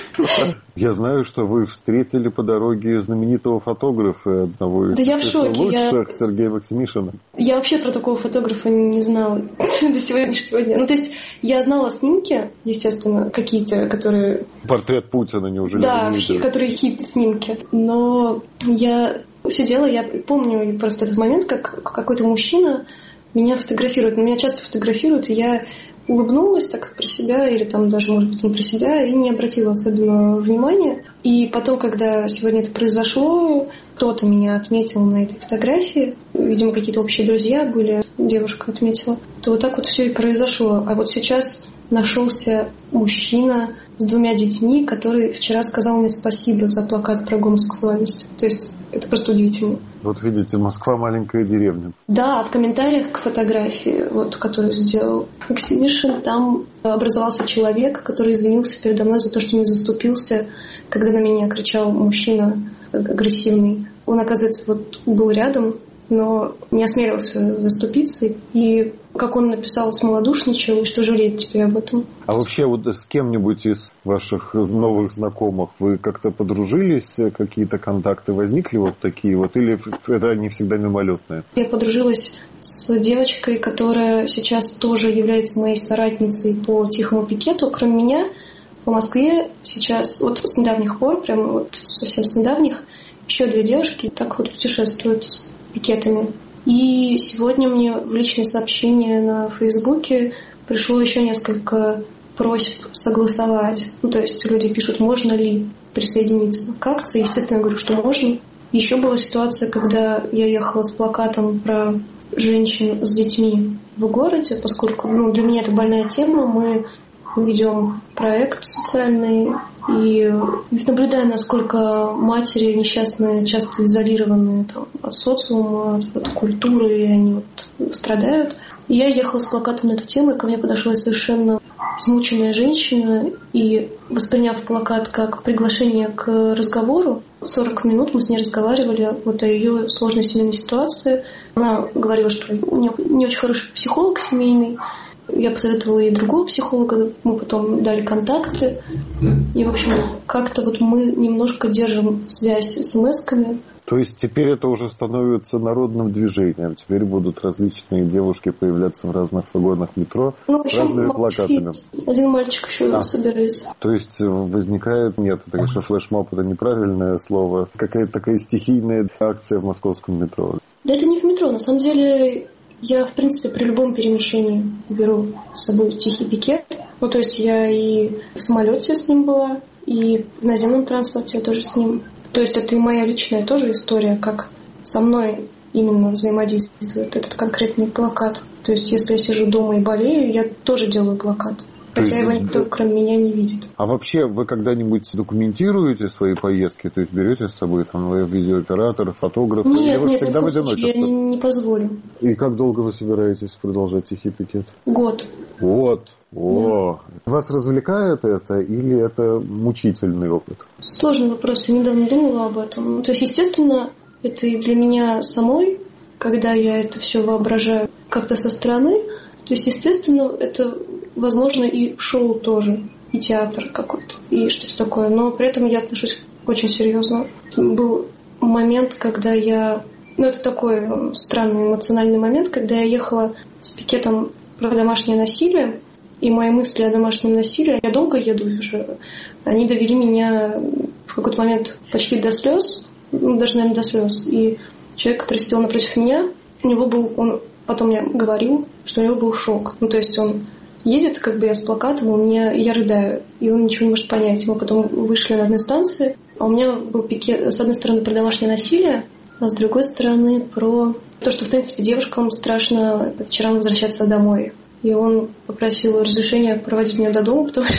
Я знаю, что вы встретили по дороге знаменитого фотографа, одного из лучших, Сергея Максимишина. Я вообще про такого фотографа не знала до сегодняшнего дня. То есть я знала снимки, естественно, какие-то, которые... Портрет Путина, неужели? Да, которые хит-снимки. Но я сидела, я помню просто этот момент, как какой-то мужчина меня фотографирует. Меня часто фотографируют, и я улыбнулась так про себя, или там даже, может быть, не про себя, и не обратила особенного внимания. И потом, когда сегодня это произошло, кто-то меня отметил на этой фотографии, видимо, какие-то общие друзья были, девушка отметила, то вот так вот все и произошло. А вот сейчас нашелся мужчина с 2 детьми, который вчера сказал мне спасибо за плакат про гомосексуальность. То есть это просто удивительно. Вот видите, Москва маленькая деревня. Да, в комментариях к фотографии, вот, которую сделал Максимишин, там образовался человек, который извинился передо мной за то, что не заступился, когда на меня кричал мужчина агрессивный. Он, оказывается, вот был рядом, но не осмелился заступиться. И как он написал, смолодушничал, и что жалеет теперь об этом. А вообще вот с кем-нибудь из ваших новых знакомых вы как-то подружились, какие-то контакты возникли вот такие вот, или это они всегда мимолетные? Я подружилась с девочкой, которая сейчас тоже является моей соратницей по тихому пикету. Кроме меня, в Москве сейчас, вот с недавних пор, прямо вот совсем с недавних, еще 2 девушки так вот путешествуют с пикетами. И сегодня мне в личные сообщения на Фейсбуке пришло еще несколько просьб согласовать. То есть люди пишут, можно ли присоединиться к акции. Естественно, я говорю, что можно. Еще была ситуация, когда я ехала с плакатом про женщин с детьми в городе, поскольку для меня это больная тема. Мы ведем проект социальный и наблюдая, насколько матери несчастные часто изолированы от социума, от культуры, и они страдают. И я ехала с плакатом на эту тему, и ко мне подошла совершенно измученная женщина, и, восприняв плакат как приглашение к разговору, 40 минут мы с ней разговаривали о ее сложной семейной ситуации. Она говорила, что у нее не очень хороший психолог семейный. Я посоветовала ей другого психолога, мы потом дали контакты. И, в общем, как-то мы немножко держим связь с смс-ками. То есть теперь это уже становится народным движением. Теперь будут различные девушки появляться в разных вагонах метро с разными плакатами. Один мальчик еще собирается. То есть возникает, нет, это, конечно, флешмоб, это неправильное слово, какая-то такая стихийная акция в московском метро. Да это не в метро, на самом деле... Я, в принципе, при любом перемещении беру с собой тихий пикет. То есть я и в самолете с ним была, и в наземном транспорте я тоже с ним. То есть это и моя личная тоже история, как со мной именно взаимодействует этот конкретный плакат. То есть если я сижу дома и болею, я тоже делаю плакат. Хотя его никто, кроме меня, не видит. А вообще, вы когда-нибудь документируете свои поездки? То есть берете с собой видеооператора, фотографа? Нет, или всегда в одиночестве? Я не позволю. И как долго вы собираетесь продолжать тихий пикет? Год. Вот. О. Вас развлекает это или это мучительный опыт? Сложный вопрос. Я недавно думала об этом. То есть, естественно, это и для меня самой, когда я это все воображаю как-то со стороны. То есть, естественно, это, возможно, и шоу тоже, и театр какой-то, и что-то такое. Но при этом я отношусь очень серьезно. Был момент, когда я... это такой странный эмоциональный момент, когда я ехала с пикетом про домашнее насилие. И мои мысли о домашнем насилии, я долго еду уже, они довели меня в какой-то момент почти до слез, даже, наверное, до слез. И человек, который сидел напротив меня, у него был, он потом мне говорил, что у него был шок. То есть он едет, я с плакатом, я рыдаю, и он ничего не может понять. Мы потом вышли на одной станции, а у меня был пикет, с одной стороны, про домашнее насилие, а с другой стороны, про то, что, в принципе, девушкам страшно по вечерам возвращаться домой. И он попросил разрешения проводить меня до дома, потому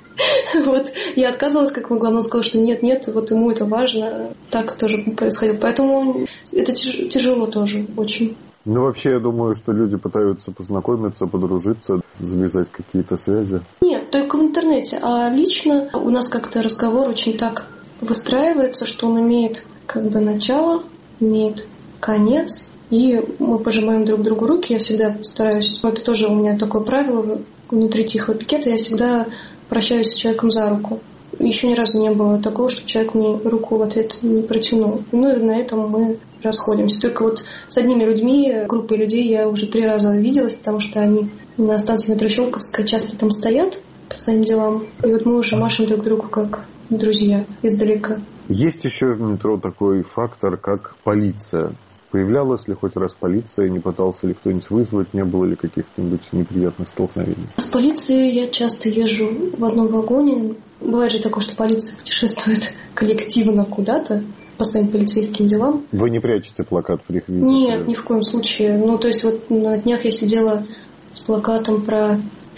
что я отказывалась, как могла, но он сказал, что нет, ему это важно. Так тоже происходило. Поэтому это тяжело тоже очень. Вообще, я думаю, что люди пытаются познакомиться, подружиться, завязать какие-то связи. Нет, только в интернете. А лично у нас как-то разговор очень так выстраивается, что он имеет начало, имеет конец. И мы пожимаем друг другу руки. Я всегда стараюсь... Это тоже у меня такое правило внутри тихого пикета. Я всегда прощаюсь с человеком за руку. Еще ни разу не было такого, чтобы человек мне руку в ответ не протянул. И на этом мы расходимся. Только с одними людьми, группой людей я уже 3 раза виделась, потому что они на станции метро Щелковская часто там стоят по своим делам. И мы уже машем друг другу как друзья издалека. Есть еще в метро такой фактор, как полиция. Появлялась ли хоть раз полиция, не пытался ли кто-нибудь вызвать, не было ли каких-нибудь неприятных столкновений? С полицией я часто езжу в одном вагоне. Бывает же такое, что полиция путешествует коллективно куда-то по своим полицейским делам. Вы не прячете плакат при их виде? Нет, ни в коем случае. На днях я сидела с плакатом про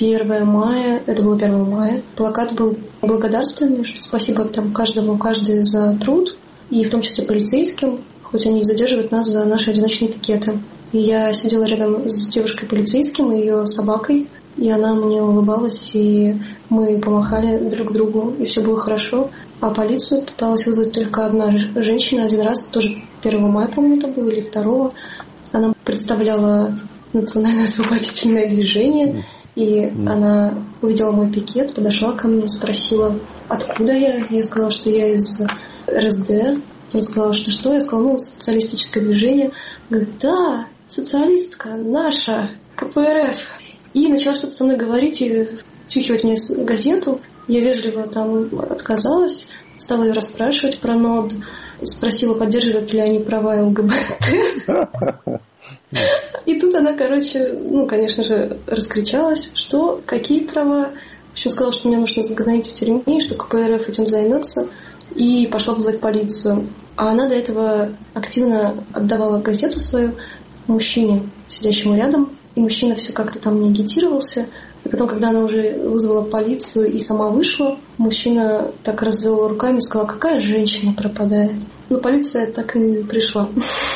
1 мая. Это было 1 мая. Плакат был благодарственный, что спасибо каждый за труд, и в том числе полицейским. Хоть они задерживают нас за наши одиночные пикеты. И я сидела рядом с девушкой-полицейским и ее собакой, и она мне улыбалась, и мы помахали друг другу, и все было хорошо. А полицию пыталась вызвать только одна женщина один раз, тоже 1 мая, по-моему, это было, или 2. Она представляла национальное освободительное движение, и она увидела мой пикет, подошла ко мне, спросила, откуда я. Я сказала, что я из РСД. Я сказала, что? Я сказала, социалистическое движение. Говорит, да, социалистка, наша, КПРФ. И начала что-то со мной говорить и втюхивать мне газету. Я вежливо отказалась, стала ее расспрашивать про НОД. Спросила, поддерживают ли они права ЛГБТ. И тут она, конечно же, раскричалась, что, какие права. В общем, сказала, что мне нужно загнать в тюрьме, что КПРФ этим займется. И пошла вызывать полицию. А она до этого активно отдавала газету свою мужчине, сидящему рядом. И мужчина все как-то там не агитировался. И потом, когда она уже вызвала полицию и сама вышла, мужчина так развел руками и сказал, какая женщина пропадает. Но полиция так и не пришла.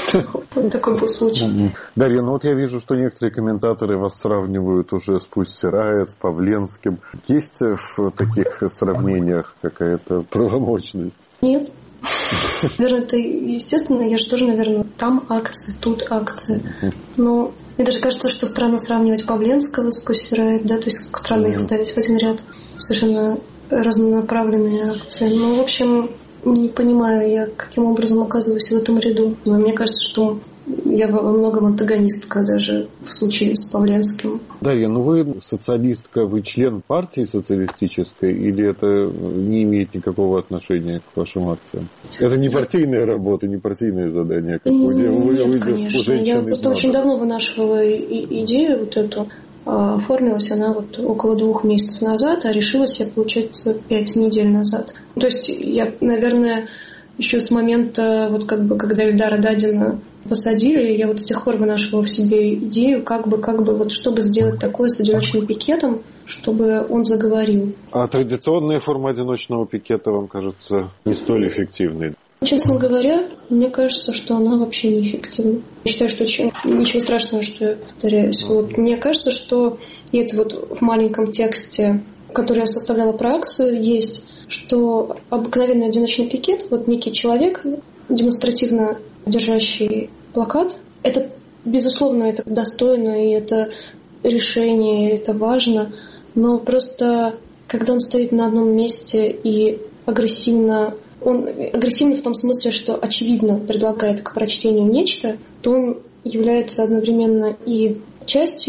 Вот такой был случай. Дарья, я вижу, что некоторые комментаторы вас сравнивают уже с Пусси Райот, с Павленским. Есть в таких сравнениях какая-то правомочность? Нет. Наверное, это естественно. Я же тоже, наверное, там акции, тут акции. Но мне даже кажется, что странно сравнивать Павленского с Пусси Райот, да, то есть странно их ставить в один ряд. Совершенно разнонаправленные акции. В общем, не понимаю я, каким образом оказываюсь в этом ряду. Но мне кажется, что я во многом антагонистка даже в случае с Павленским. Дарья, вы социалистка, вы член партии социалистической, или это не имеет никакого отношения к вашим акциям? Это не партийная работа, не партийное задание, как Нет, конечно. Я просто очень давно вынашивала идею эту. Оформилась она около 2 месяцев назад, а решилась я, получается, 5 недель назад. То есть я, наверное, еще с момента, когда Эльдара Дадина посадили, я с тех пор вынашивала в себе идею, чтобы сделать такое с одиночным пикетом, чтобы он заговорил. А традиционная форма одиночного пикета, вам кажется, не столь эффективной? Честно говоря, мне кажется, что она вообще неэффективна. Я считаю, что ничего страшного, что я повторяюсь. Мне кажется, что и это в маленьком тексте, который я составляла про акцию, есть, что обыкновенный одиночный пикет, некий человек, демонстративно держащий плакат, это, безусловно, это достойно, и это решение, и это важно, но просто, когда он стоит на одном месте и агрессивно, он агрессивный в том смысле, что очевидно предлагает к прочтению нечто, то он является одновременно и частью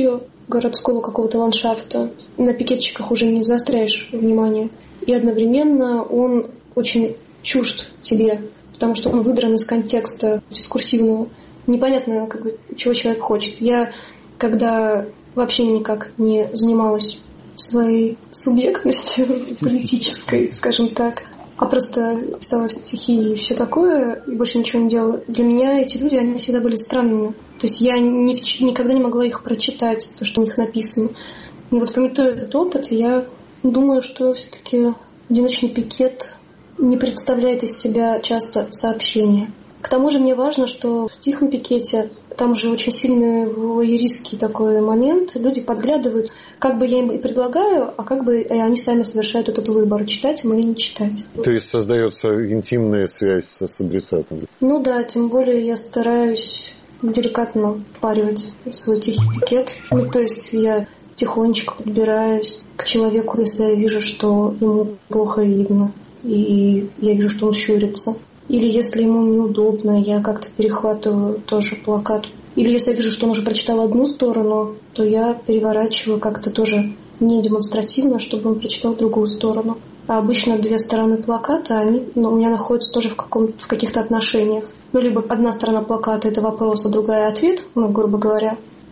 городского какого-то ландшафта. На пикетчиках уже не заостряешь внимание. И одновременно он очень чужд тебе, потому что он выдран из контекста дискурсивного. Непонятно, чего человек хочет. Я, когда вообще никак не занималась своей субъектностью политической, скажем так, а просто писала стихи и все такое, и больше ничего не делала. Для меня эти люди, они всегда были странными. То есть я никогда не могла их прочитать, то, что у них написано. И вот пометуя этот опыт, я думаю, что все-таки одиночный пикет не представляет из себя часто сообщения. К тому же мне важно, что в тихом пикете там же очень сильный вояристский такой момент. Люди подглядывают, как бы я им и предлагаю, а как бы они сами совершают этот выбор, читать им или не читать. То есть создается интимная связь с адресатом? Ну да, тем более я стараюсь деликатно впаривать свой тихий пикет. Ну то есть я тихонечко подбираюсь к человеку, если я вижу, что ему плохо видно, и я вижу, что он щурится. Или если ему неудобно, я как-то перехватываю тоже плакат. Или если я вижу, что он уже прочитал одну сторону, то я переворачиваю как-то тоже не демонстративно, чтобы он прочитал другую сторону. А обычно две стороны плаката, они у меня находятся тоже в каких-то отношениях. Ну, либо одна сторона плаката — это вопрос, а другая — ответ, грубо говоря.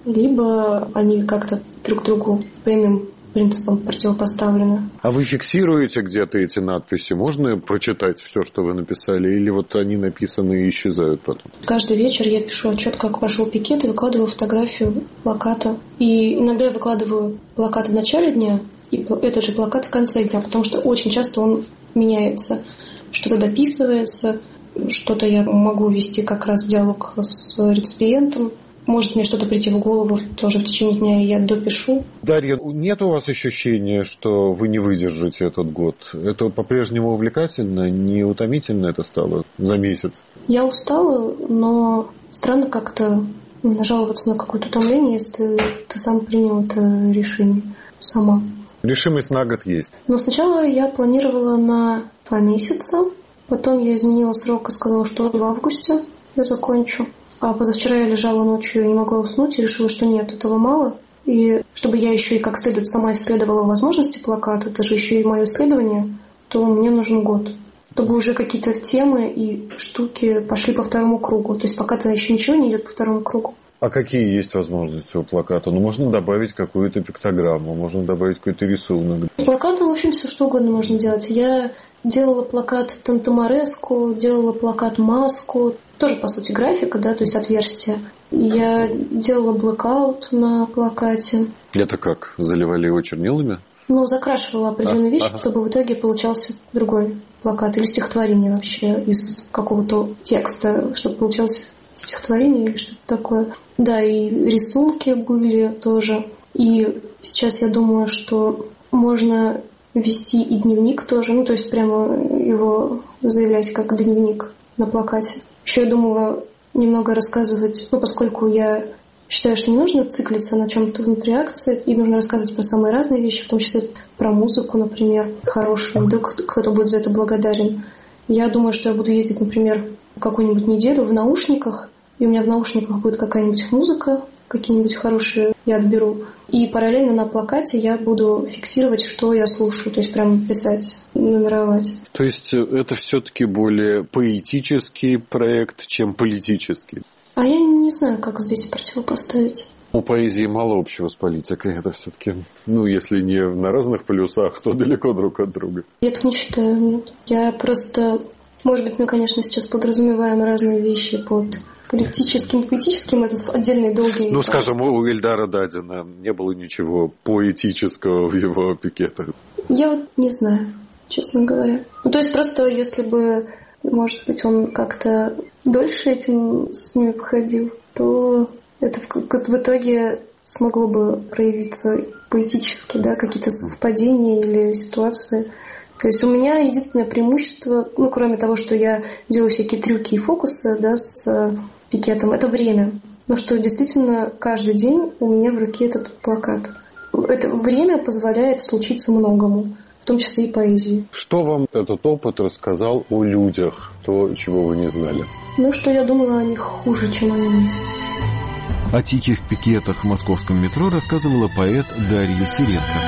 Либо они как-то друг другу по иным принципам противопоставлены. А вы фиксируете где-то эти надписи? Можно прочитать все, что вы написали? Или вот они написаны и исчезают потом? Каждый вечер я пишу отчет, как прошел пикет, и выкладываю фотографию плаката. И иногда я выкладываю плакат в начале дня, и этот же плакат в конце дня, потому что очень часто он меняется. Что-то дописывается, что-то я могу вести как раз диалог с реципиентом. Может мне что-то прийти в голову тоже в течение дня, и я допишу. Дарья, нет у вас ощущения, что вы не выдержите этот год? Это по-прежнему увлекательно, не утомительно это стало за месяц? Я устала, но странно как-то жаловаться на какое-то утомление, если ты сам принял это решение сама. Решимость на год есть. Но сначала я планировала на 2 месяца, потом я изменила срок и сказала, что в августе я закончу. А позавчера я лежала ночью и не могла уснуть, и решила, что нет, этого мало. И чтобы я еще и как следует сама исследовала возможности плаката, это же еще и мое исследование, то мне нужен год. Чтобы уже какие-то темы и штуки пошли по второму кругу. То есть пока-то еще ничего не идет по второму кругу. А какие есть возможности у плаката? Можно добавить какую-то пиктограмму, можно добавить какой-то рисунок. С плакатом, в общем, все что угодно можно делать. Я делала плакат Тантамареску, делала плакат Маску. Тоже, по сути, графика, да, то есть отверстие. Я делала блэкаут на плакате. Это как? Заливали его чернилами? Закрашивала определенные вещи, чтобы в итоге получался другой плакат. Или стихотворение вообще из какого-то текста, чтобы получалось стихотворение или что-то такое. Да, и рисунки были тоже. И сейчас я думаю, что можно вести и дневник тоже. То есть прямо его заявлять как дневник на плакате. Еще я думала немного рассказывать, поскольку я считаю, что не нужно циклиться на чем-то внутри акции, и нужно рассказывать про самые разные вещи, в том числе про музыку, например, хорошую. Вдруг кто-то будет за это благодарен. Я думаю, что я буду ездить, например, какую-нибудь неделю в наушниках, и у меня в наушниках будет какая-нибудь музыка, какие-нибудь хорошие я отберу. И параллельно на плакате я буду фиксировать, что я слушаю, то есть прямо писать, нумеровать. То есть это все-таки более поэтический проект, чем политический? А я не знаю, как здесь противопоставить. У поэзии мало общего с политикой. Это все-таки, если не на разных полюсах, то далеко друг от друга. Я так не считаю, нет. Я просто... Может быть, мы, конечно, сейчас подразумеваем разные вещи под политическим, поэтическим. Это отдельные долгие... скажем, у Эльдара Дадина не было ничего поэтического в его пикетах. Я не знаю, честно говоря. То есть просто если бы, может быть, он как-то дольше этим с ними походил, то это в итоге смогло бы проявиться поэтически, да, какие-то совпадения или ситуации. То есть у меня единственное преимущество, кроме того, что я делаю всякие трюки и фокусы, да, с пикетом, это время. Но что действительно каждый день у меня в руке этот плакат. Это время позволяет случиться многому, в том числе и поэзии. Что вам этот опыт рассказал о людях, то, чего вы не знали? Что я думала о них хуже, чем они есть. О тихих пикетах в московском метро рассказывала поэт Дарья Сиренко.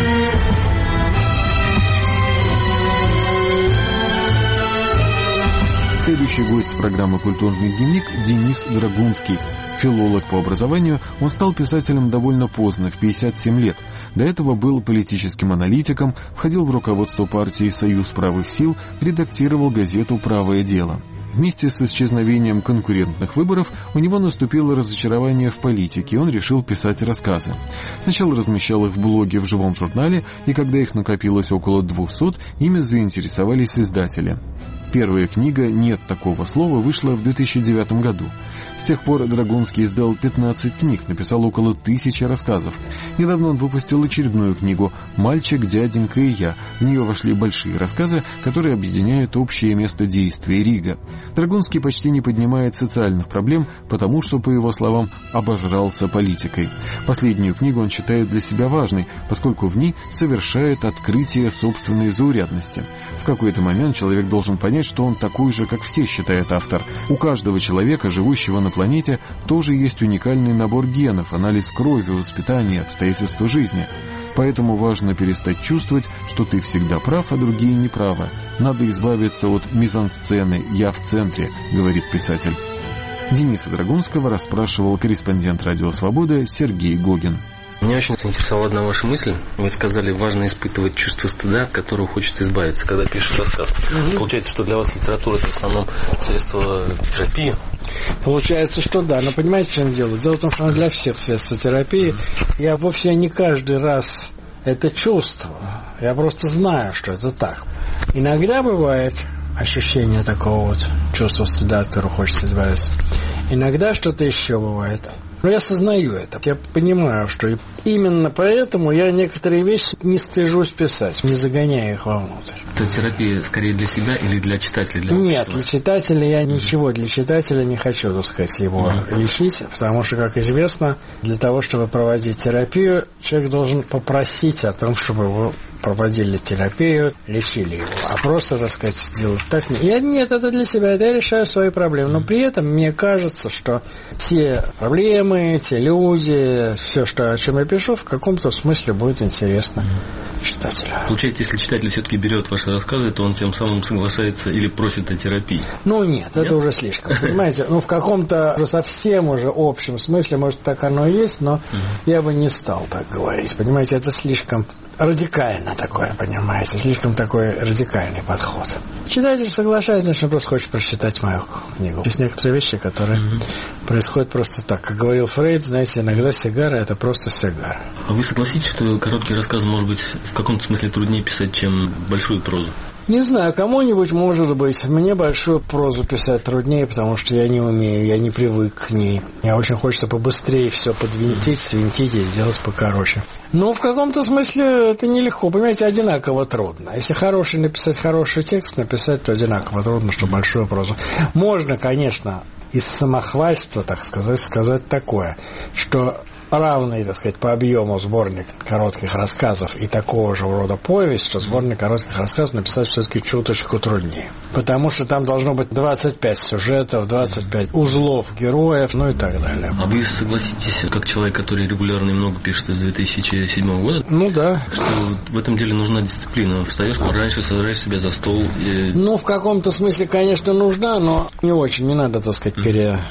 Следующий гость программы «Культурный дневник» — Денис Драгунский. Филолог по образованию, он стал писателем довольно поздно, в 57 лет. До этого был политическим аналитиком, входил в руководство партии «Союз правых сил», редактировал газету «Правое дело». Вместе с исчезновением конкурентных выборов у него наступило разочарование в политике, и он решил писать рассказы. Сначала размещал их в блоге в живом журнале, и когда их накопилось около 200, ими заинтересовались издатели. Первая книга «Нет такого слова» вышла в 2009 году. С тех пор Драгунский издал 15 книг, написал около 1000 рассказов. Недавно он выпустил очередную книгу «Мальчик, дяденька и я». В нее вошли большие рассказы, которые объединяют общее место действия Рига. Драгунский почти не поднимает социальных проблем, потому что, по его словам, обожрался политикой. Последнюю книгу он считает для себя важной, поскольку в ней совершает открытие собственной заурядности. В какой-то момент человек должен понять, что он такой же, как все, считает автор. У каждого человека, живущего на планете, тоже есть уникальный набор генов, анализ крови, воспитания, обстоятельства жизни. Поэтому важно перестать чувствовать, что ты всегда прав, а другие неправы. Надо избавиться от мизансцены «я в центре», говорит писатель. Дениса Драгунского расспрашивал корреспондент «Радио Свобода» Сергей Гогин. Меня очень заинтересовала одна ваша мысль. Вы сказали, важно испытывать чувство стыда, от которого хочется избавиться, когда пишешь рассказ. Получается, что для вас литература — это в основном средство терапии? Получается, что да. Но понимаете, в чем дело? Дело в том, что для всех средства терапии. Я вовсе не каждый раз это чувствую. Я просто знаю, что это так. Иногда бывает ощущение такого вот чувства стыда, от которого хочется избавиться. Иногда что-то еще бывает. Но я осознаю это. Я понимаю, что именно поэтому я некоторые вещи не стыжусь писать, не загоняя их вовнутрь. Это терапия скорее для себя или для читателя? Нет, для читателя я ничего для читателя не хочу, так сказать, его лечить, потому что, как известно, для того, чтобы проводить терапию, человек должен попросить о том, чтобы его проводили терапию, лечили его. А просто, так сказать, сделать так... Нет, это для себя, это я решаю свои проблемы. Но при этом мне кажется, что те проблемы, те люди, все, о чем я пишу, в каком-то смысле будет интересно читателю. Получается, если читатель все-таки берет ваши рассказы, то он тем самым соглашается или просит о терапии? Нет, это уже слишком. Понимаете, в каком-то уже совсем уже общем смысле, может, так оно и есть, но я бы не стал так говорить. Понимаете, это слишком радикально такое, понимаете, слишком такой радикальный подход. Читатель соглашается, значит, он просто хочет прочитать мою книгу. Есть некоторые вещи, которые происходят просто так. Как говорил Фрейд, знаете, иногда сигара — это просто сигара. А вы согласитесь, что короткий рассказ может быть в каком-то смысле труднее писать, чем большую прозу? Не знаю, кому-нибудь может быть. Мне большую прозу писать труднее, потому что я не умею, я не привык к ней. Мне очень хочется побыстрее все подвинтить, свинтить и сделать покороче. Но в каком-то смысле это нелегко. Понимаете, одинаково трудно. Если написать хороший текст, написать, то одинаково трудно, что большую прозу. Можно, конечно, из самохвальства, так сказать такое, что равный, так сказать, по объему сборник коротких рассказов и такого же рода повесть, что сборник коротких рассказов написать все-таки чуточку труднее. Потому что там должно быть 25 сюжетов, 25 узлов героев, и так далее. А вы согласитесь, как человек, который регулярно и много пишет с 2007 года? Да. Что в этом деле нужна дисциплина. Встаешь раньше, сажаешь себя за стол. В каком-то смысле, конечно, нужна, но не очень. Не надо, так сказать,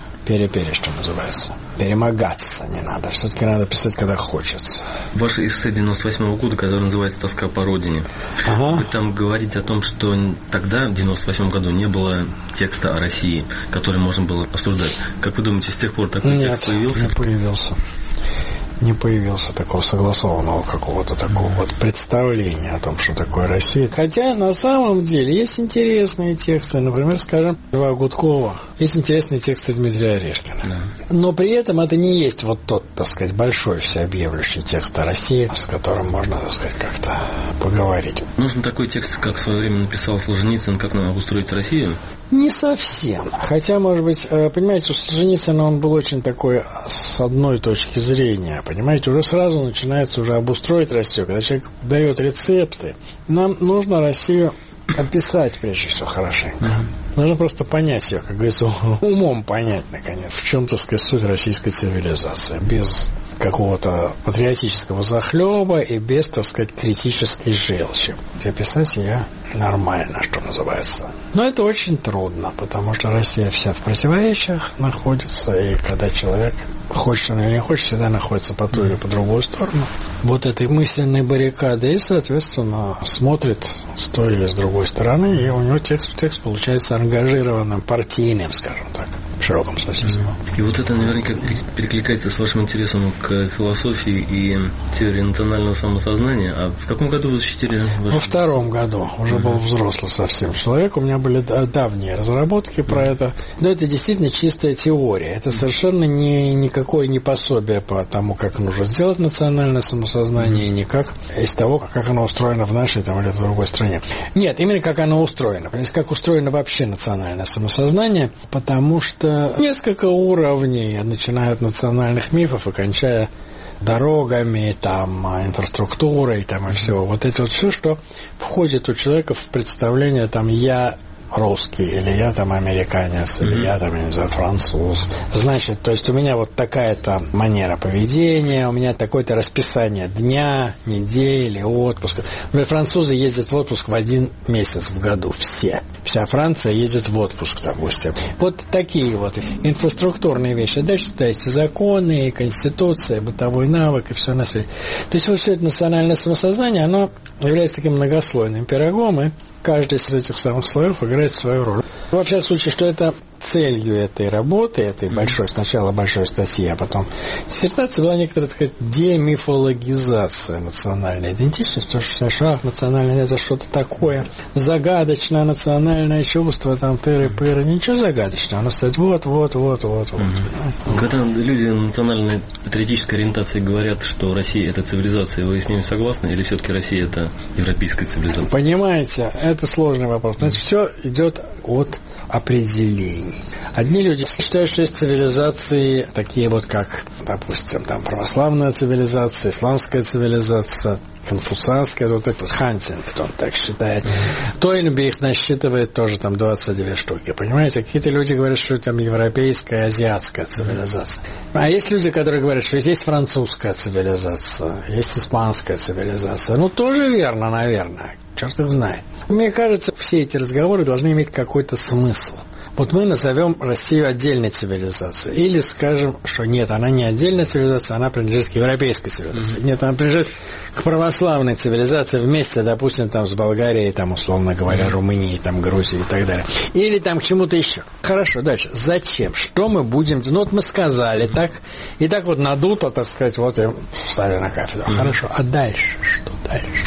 что называется. Перемогаться не надо. Все-таки надо писать, когда хочется. Ваше эссе 98 года, которое называется «Тоска по родине». Вы там говорите о том, что тогда, в 98 году, не было текста о России, который можно было осуждать. Как вы думаете, с тех пор такой текст появился? Нет, не появился. Не появился такого согласованного какого-то такого вот представления о том, что такое Россия. Хотя на самом деле есть интересные тексты, например, скажем, Льва Гудкова, есть интересные тексты Дмитрия Орешкина. Да. Но при этом это не есть вот тот, так сказать, большой всеобъемлющий текст о России, с которым можно, так сказать, как-то поговорить. Нужен такой текст, как в свое время написал Солженицын, как нам обустроить Россию? Не совсем. Хотя, может быть, понимаете, у Солженицына он был очень такой с одной точки зрения. Понимаете, уже сразу начинается уже обустроить Россию. Когда человек дает рецепты, нам нужно Россию описать, прежде всего, хорошенько. Нужно просто понять ее, как говорится, умом понять, наконец, в чем, так сказать, суть российской цивилизации. Без какого-то патриотического захлеба и без, так сказать, критической желчи. Описать ее нормально, что называется. Но это очень трудно, потому что Россия вся в противоречиях находится, и когда человек хочет он или не хочет, всегда находится по ту или по другую сторону вот этой мысленной баррикады и, соответственно, смотрит с той или с другой стороны, и у него текст получается ангажированным, партийным, скажем так, в широком смысле слова. И вот это наверняка перекликается с вашим интересом к философии и теории национального самосознания. А в каком году вы защитили? Во втором году. Уже был взрослый совсем человек. У меня были давние разработки про это. Но это действительно чистая теория. Это совершенно никакое не пособие по тому, как нужно сделать национальное самосознание, никак из того, как оно устроено в нашей там, или в другой стране. Нет, именно как оно устроено. Как устроено вообще национальное самосознание, потому что несколько уровней, начиная от национальных мифов и кончая дорогами, там, инфраструктурой, там, и все. Вот это вот все, что входит у человека в представление, там, я русский, или я там американец, или я там, я не знаю, француз. Значит, то есть у меня вот такая-то манера поведения, у меня такое-то расписание дня, недели, отпуска. Например, французы ездят в отпуск в 1 месяц в году, все. Вся Франция едет в отпуск, допустим. Вот такие вот инфраструктурные вещи. Дальше есть законы, конституция, бытовой навык и все на свете. То есть вот все это национальное самосознание, оно является таким многослойным пирогом, и каждый из этих самых слоев играет свою роль. Во всяком случае, что это целью этой работы, этой большой, сначала большой статьи, а потом диссертации, была некоторая, так сказать, демифологизация национальной идентичности, потому что сначала национальное это что-то такое загадочное, национальное чувство, там, тыры-пыры, ничего загадочного, оно стоит вот. Когда люди национальной патриотической ориентации говорят, что Россия это цивилизация, вы с ними согласны, или все-таки Россия это европейская цивилизация? Понимаете, это сложный вопрос. Значит, все идет от определений. Одни люди считают, что есть цивилизации такие вот, как, допустим, там православная цивилизация, исламская цивилизация, конфуцианская, вот этот Хантингтон так считает. Тойнби их насчитывает тоже там 22 штуки. Понимаете, какие-то люди говорят, что там европейская, азиатская цивилизация. А есть люди, которые говорят, что есть французская цивилизация, есть испанская цивилизация. Ну, тоже верно, наверное. Черт их знает. Мне кажется, все эти разговоры должны иметь какой-то смысл. Вот мы назовем Россию отдельной цивилизацией. Или скажем, что нет, она не отдельная цивилизация, она принадлежит к европейской цивилизации. Нет, она принадлежит к православной цивилизации вместе, допустим, там, с Болгарией, там, условно говоря, Румынией, там, Грузией и так далее. Или там к чему-то еще. Хорошо, дальше. Зачем? Что мы будем делать? Ну, вот мы сказали так, и так вот надуто, так сказать, вот и встали на кафедру. Хорошо, а дальше? Что дальше?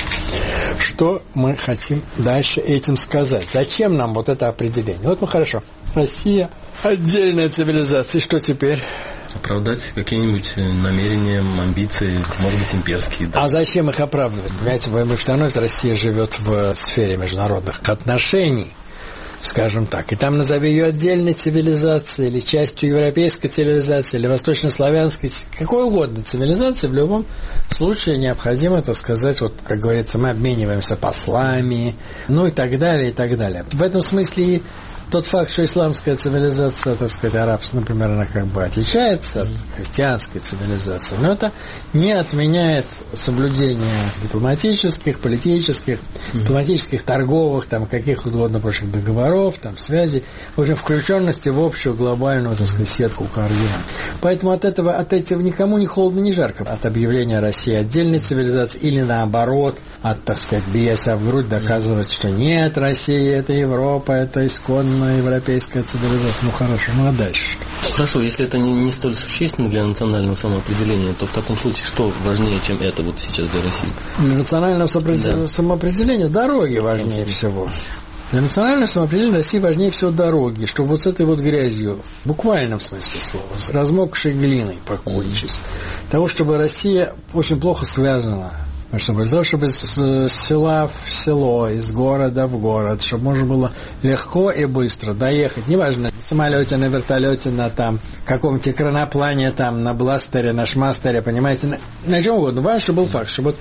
Что мы хотим дальше этим сказать? Зачем нам вот это определение? Вот мы хорошо. Россия отдельная цивилизация. И что теперь? Оправдать какие-нибудь намерения, амбиции, может быть, имперские. Да. А зачем их оправдывать? Понимаете, вы все равно Россия живет в сфере международных отношений, скажем так. И там назови ее отдельной цивилизацией, или частью европейской цивилизации, или восточнославянской, какой угодно цивилизации, в любом случае необходимо, так сказать, вот, как говорится, мы обмениваемся послами, ну и так далее, и так далее. В этом смысле тот факт, что исламская цивилизация, так сказать, арабская, например, она как бы отличается от христианской цивилизации, но это не отменяет соблюдение дипломатических, политических, дипломатических, торговых, там, каких угодно прочих договоров, там, связей, в общем, включенности в общую глобальную, так сказать, сетку координат. Поэтому от этого никому не холодно, не жарко. От объявления России отдельной цивилизации или наоборот, от, так сказать, бия себя в грудь, доказывать, что нет, Россия это Европа, это исконно европейская цивилизация. Ну хорошо, ну а дальше что? Хорошо, если это не столь существенно для национального самоопределения, то в таком случае что важнее, чем это вот сейчас для России? Для национального самоопределения дороги важнее всего. Для национального самоопределения России важнее всего дороги, чтобы вот с этой вот грязью, в буквальном смысле слова, с размокшей глиной покончить. Того, чтобы Россия очень плохо связана Чтобы для того, чтобы с села в село, из города в город, чтобы можно было легко и быстро доехать, неважно, на самолете, на вертолете, на там каком-то экраноплане, там, на бластере, на шмастере, понимаете, на чем угодно. Важно, чтобы был факт, что вот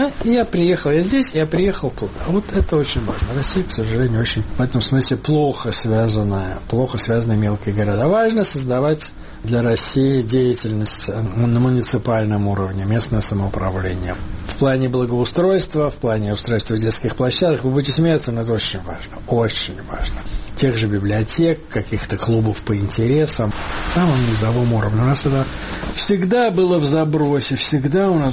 я приехал, я здесь, я приехал туда. Вот это очень важно. Россия, к сожалению, очень в этом смысле плохо связаны мелкие города. Важно создавать для России деятельность на муниципальном уровне, местное самоуправление. В плане благоустройства, в плане устройства детских площадок, вы будете смеяться, но это очень важно. Очень важно. Тех же библиотек, каких-то клубов по интересам, самым низовом уровне. У нас это всегда было в забросе, У нас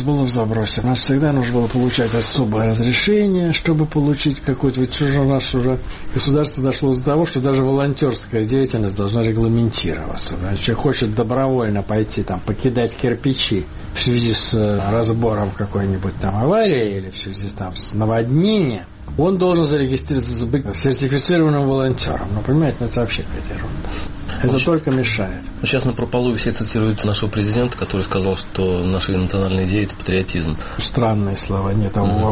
всегда нужно было получать особое разрешение, чтобы получить какое-то... Ведь у нас уже государство дошло до того, что даже волонтерская деятельность должна регламентироваться. Человек хочет добровольно пойти там покидать кирпичи в связи с разбором какой-нибудь там аварии или в связи там с наводнением, он должен зарегистрироваться, быть сертифицированным волонтером. Ну, понимаете, это вообще какая-то ерунда. Это только мешает. Сейчас на прополую все цитируют нашего президента, который сказал, что наша национальная идея – это патриотизм. Странные слова. Нет,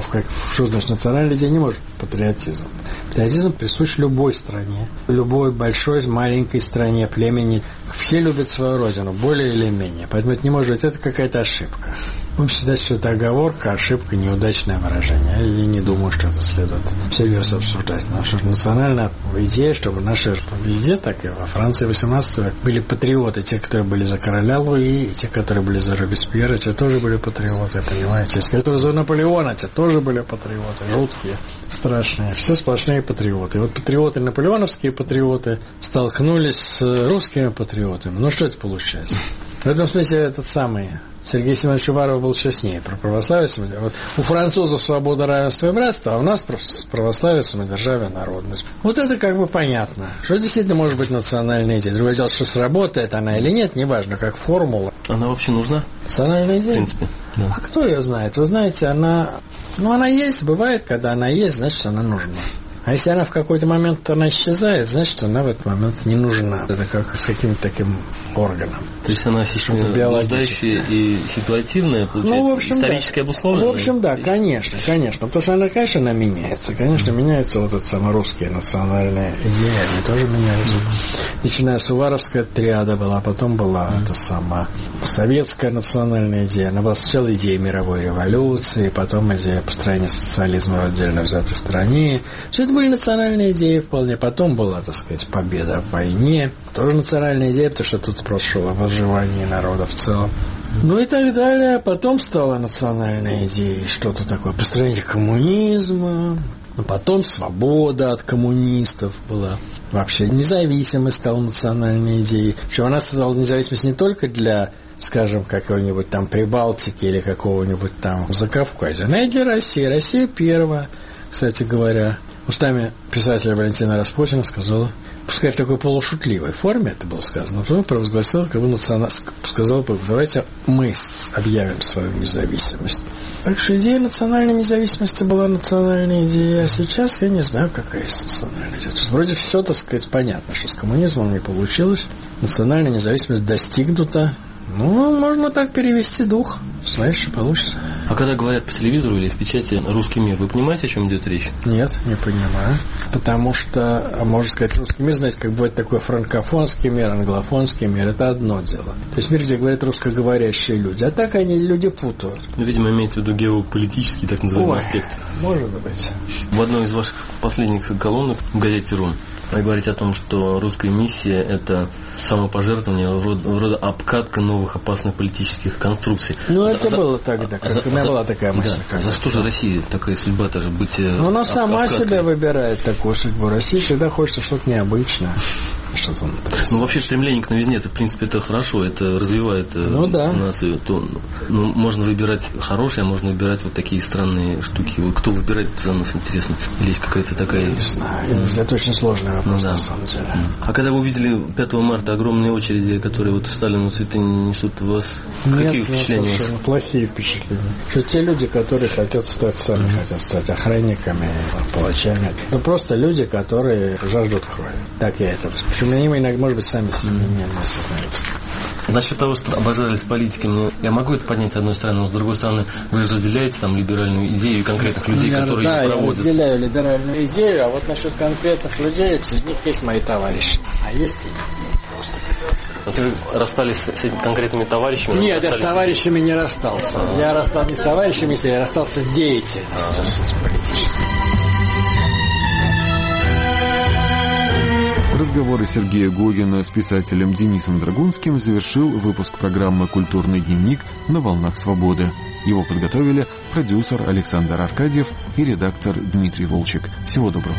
что значит национальная идея не может быть патриотизм. Патриотизм присущ любой стране, любой большой, маленькой стране, племени. Все любят свою родину, более или менее. Поэтому это не может быть, это какая-то ошибка. Будем считать, что это оговорка, ошибка, неудачное выражение. Я не думаю, что это следует всерьез обсуждать. Потому что национальная идея, чтобы наши везде, так и во Франции 18 века, были патриоты. Те, которые были за короля Луи, и те, которые были за Робеспьера, те тоже были патриоты, понимаете. Те, которые за Наполеона, те тоже были патриоты. Жуткие, страшные. Все сплошные патриоты. И вот патриоты, наполеоновские патриоты, столкнулись с русскими патриотами. Ну, что это получается? В этом смысле этот самый Сергей Семенович Уваров был честнее про православие. Вот у французов свобода, равенство и братство, а у нас православие, самодержавие, народность. Вот это как бы понятно. Что действительно может быть национальная идея. Другое дело, что сработает она или нет, неважно, как формула. Она вообще нужна? Национальная идея? В принципе. Да. А кто ее знает? Вы знаете, она есть, бывает, когда она есть, значит, она нужна. А если она в какой-то момент исчезает, значит, она в этот момент не нужна. Это как с каким-то таким органом. То есть она блуждающая и ситуативная, получается, в общем, исторически обусловленная? В общем, да, конечно. Потому что она, конечно, меняется. Конечно, меняется вот эта самая русская национальная идея. Они тоже меняются. Начиная с Уваровская триада была, потом была эта самая советская национальная идея. Она была сначала идея мировой революции, потом идея построения социализма в отдельно взятой стране. Все это были национальные идеи вполне. Потом была, так сказать, победа в войне. Тоже национальная идея, потому что тут просто шло о выживании народа в целом. Ну и так далее. Потом стала национальная идея что-то такое. Построение коммунизма. Но потом свобода от коммунистов была. Вообще независимость стала национальной идеей. Причем она создала независимость не только для, скажем, какой-нибудь там Прибалтики или какого-нибудь там Закавказья. Она и для России. Россия первая, кстати говоря. Устами писателя Валентина Распутина сказала, пускай в такой полушутливой форме это было сказано, но потом провозгласила, сказала, давайте мы объявим свою независимость. Так что идея национальной независимости была национальной идеей, а сейчас я не знаю, какая есть национальная идея. То есть вроде все, так сказать, понятно, что с коммунизмом не получилось, национальная независимость достигнута. Ну, можно так перевести дух. Знаешь, что получится. А когда говорят по телевизору или в печати «русский мир», вы понимаете, о чем идет речь? Нет, не понимаю. Потому что, можно сказать, русский мир, знаете, как бывает такой франкофонский мир, англофонский мир, это одно дело. То есть мир, где говорят русскоговорящие люди. А так они люди путают. Ну, видимо, имеется в виду геополитический, так называемый аспект. Может быть. В одной из ваших последних колонок в газете «Рун» вы говорите о том, что русская миссия – это самопожертвование, вроде обкатка новых опасных политических конструкций. Ну, это было тогда, у меня была такая мысль. Да, за что же Россия такая судьба тоже быть обкаткой? Она сама себя выбирает такую судьбу. Россия всегда хочется что-то необычное. Ну, вообще стремление к новизне, это, в принципе, это хорошо, это развивает нацию. Можно выбирать хорошее, а можно выбирать вот такие странные штуки. Вот кто выбирает, это у нас интересно. Или есть какая-то такая... Не знаю, это очень сложный вопрос, на самом деле. А когда вы увидели 5 марта огромные очереди, которые вот Сталину цветы несут, у вас какие впечатления? Нет, плохие впечатления. Что те люди, которые хотят стать охранниками, палачами, это просто люди, которые жаждут крови. Так я это воспринимаю. Причем они иногда, может быть, сами себя не осознают. Насчет того, что обожались политики, я могу это поднять с одной стороны, но с другой стороны, вы же разделяете там либеральную идею и конкретных людей, которые ее проводят. Да, я разделяю либеральную идею, а вот насчет конкретных людей, среди них есть мои товарищи, а есть и просто. Вот вы расстались с этими конкретными товарищами? Нет, я с товарищами не расстался. Я расстался не с товарищами, я расстался с деятельностью политической. Разговоры Сергея Гогина с писателем Денисом Драгунским завершил выпуск программы «Культурный дневник» на «Волнах свободы». Его подготовили продюсер Александр Аркадьев и редактор Дмитрий Волчек. Всего доброго.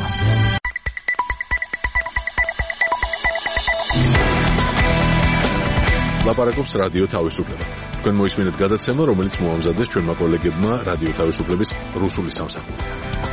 ლაპარაკობს რადიო თავისუფლება. თქვენ მოისმინეთ გადაცემა, რომელიც მოამზადეს ჩვენმა კოლეგებმა რადიო თავისუფლების რუსული სამსახურიდან.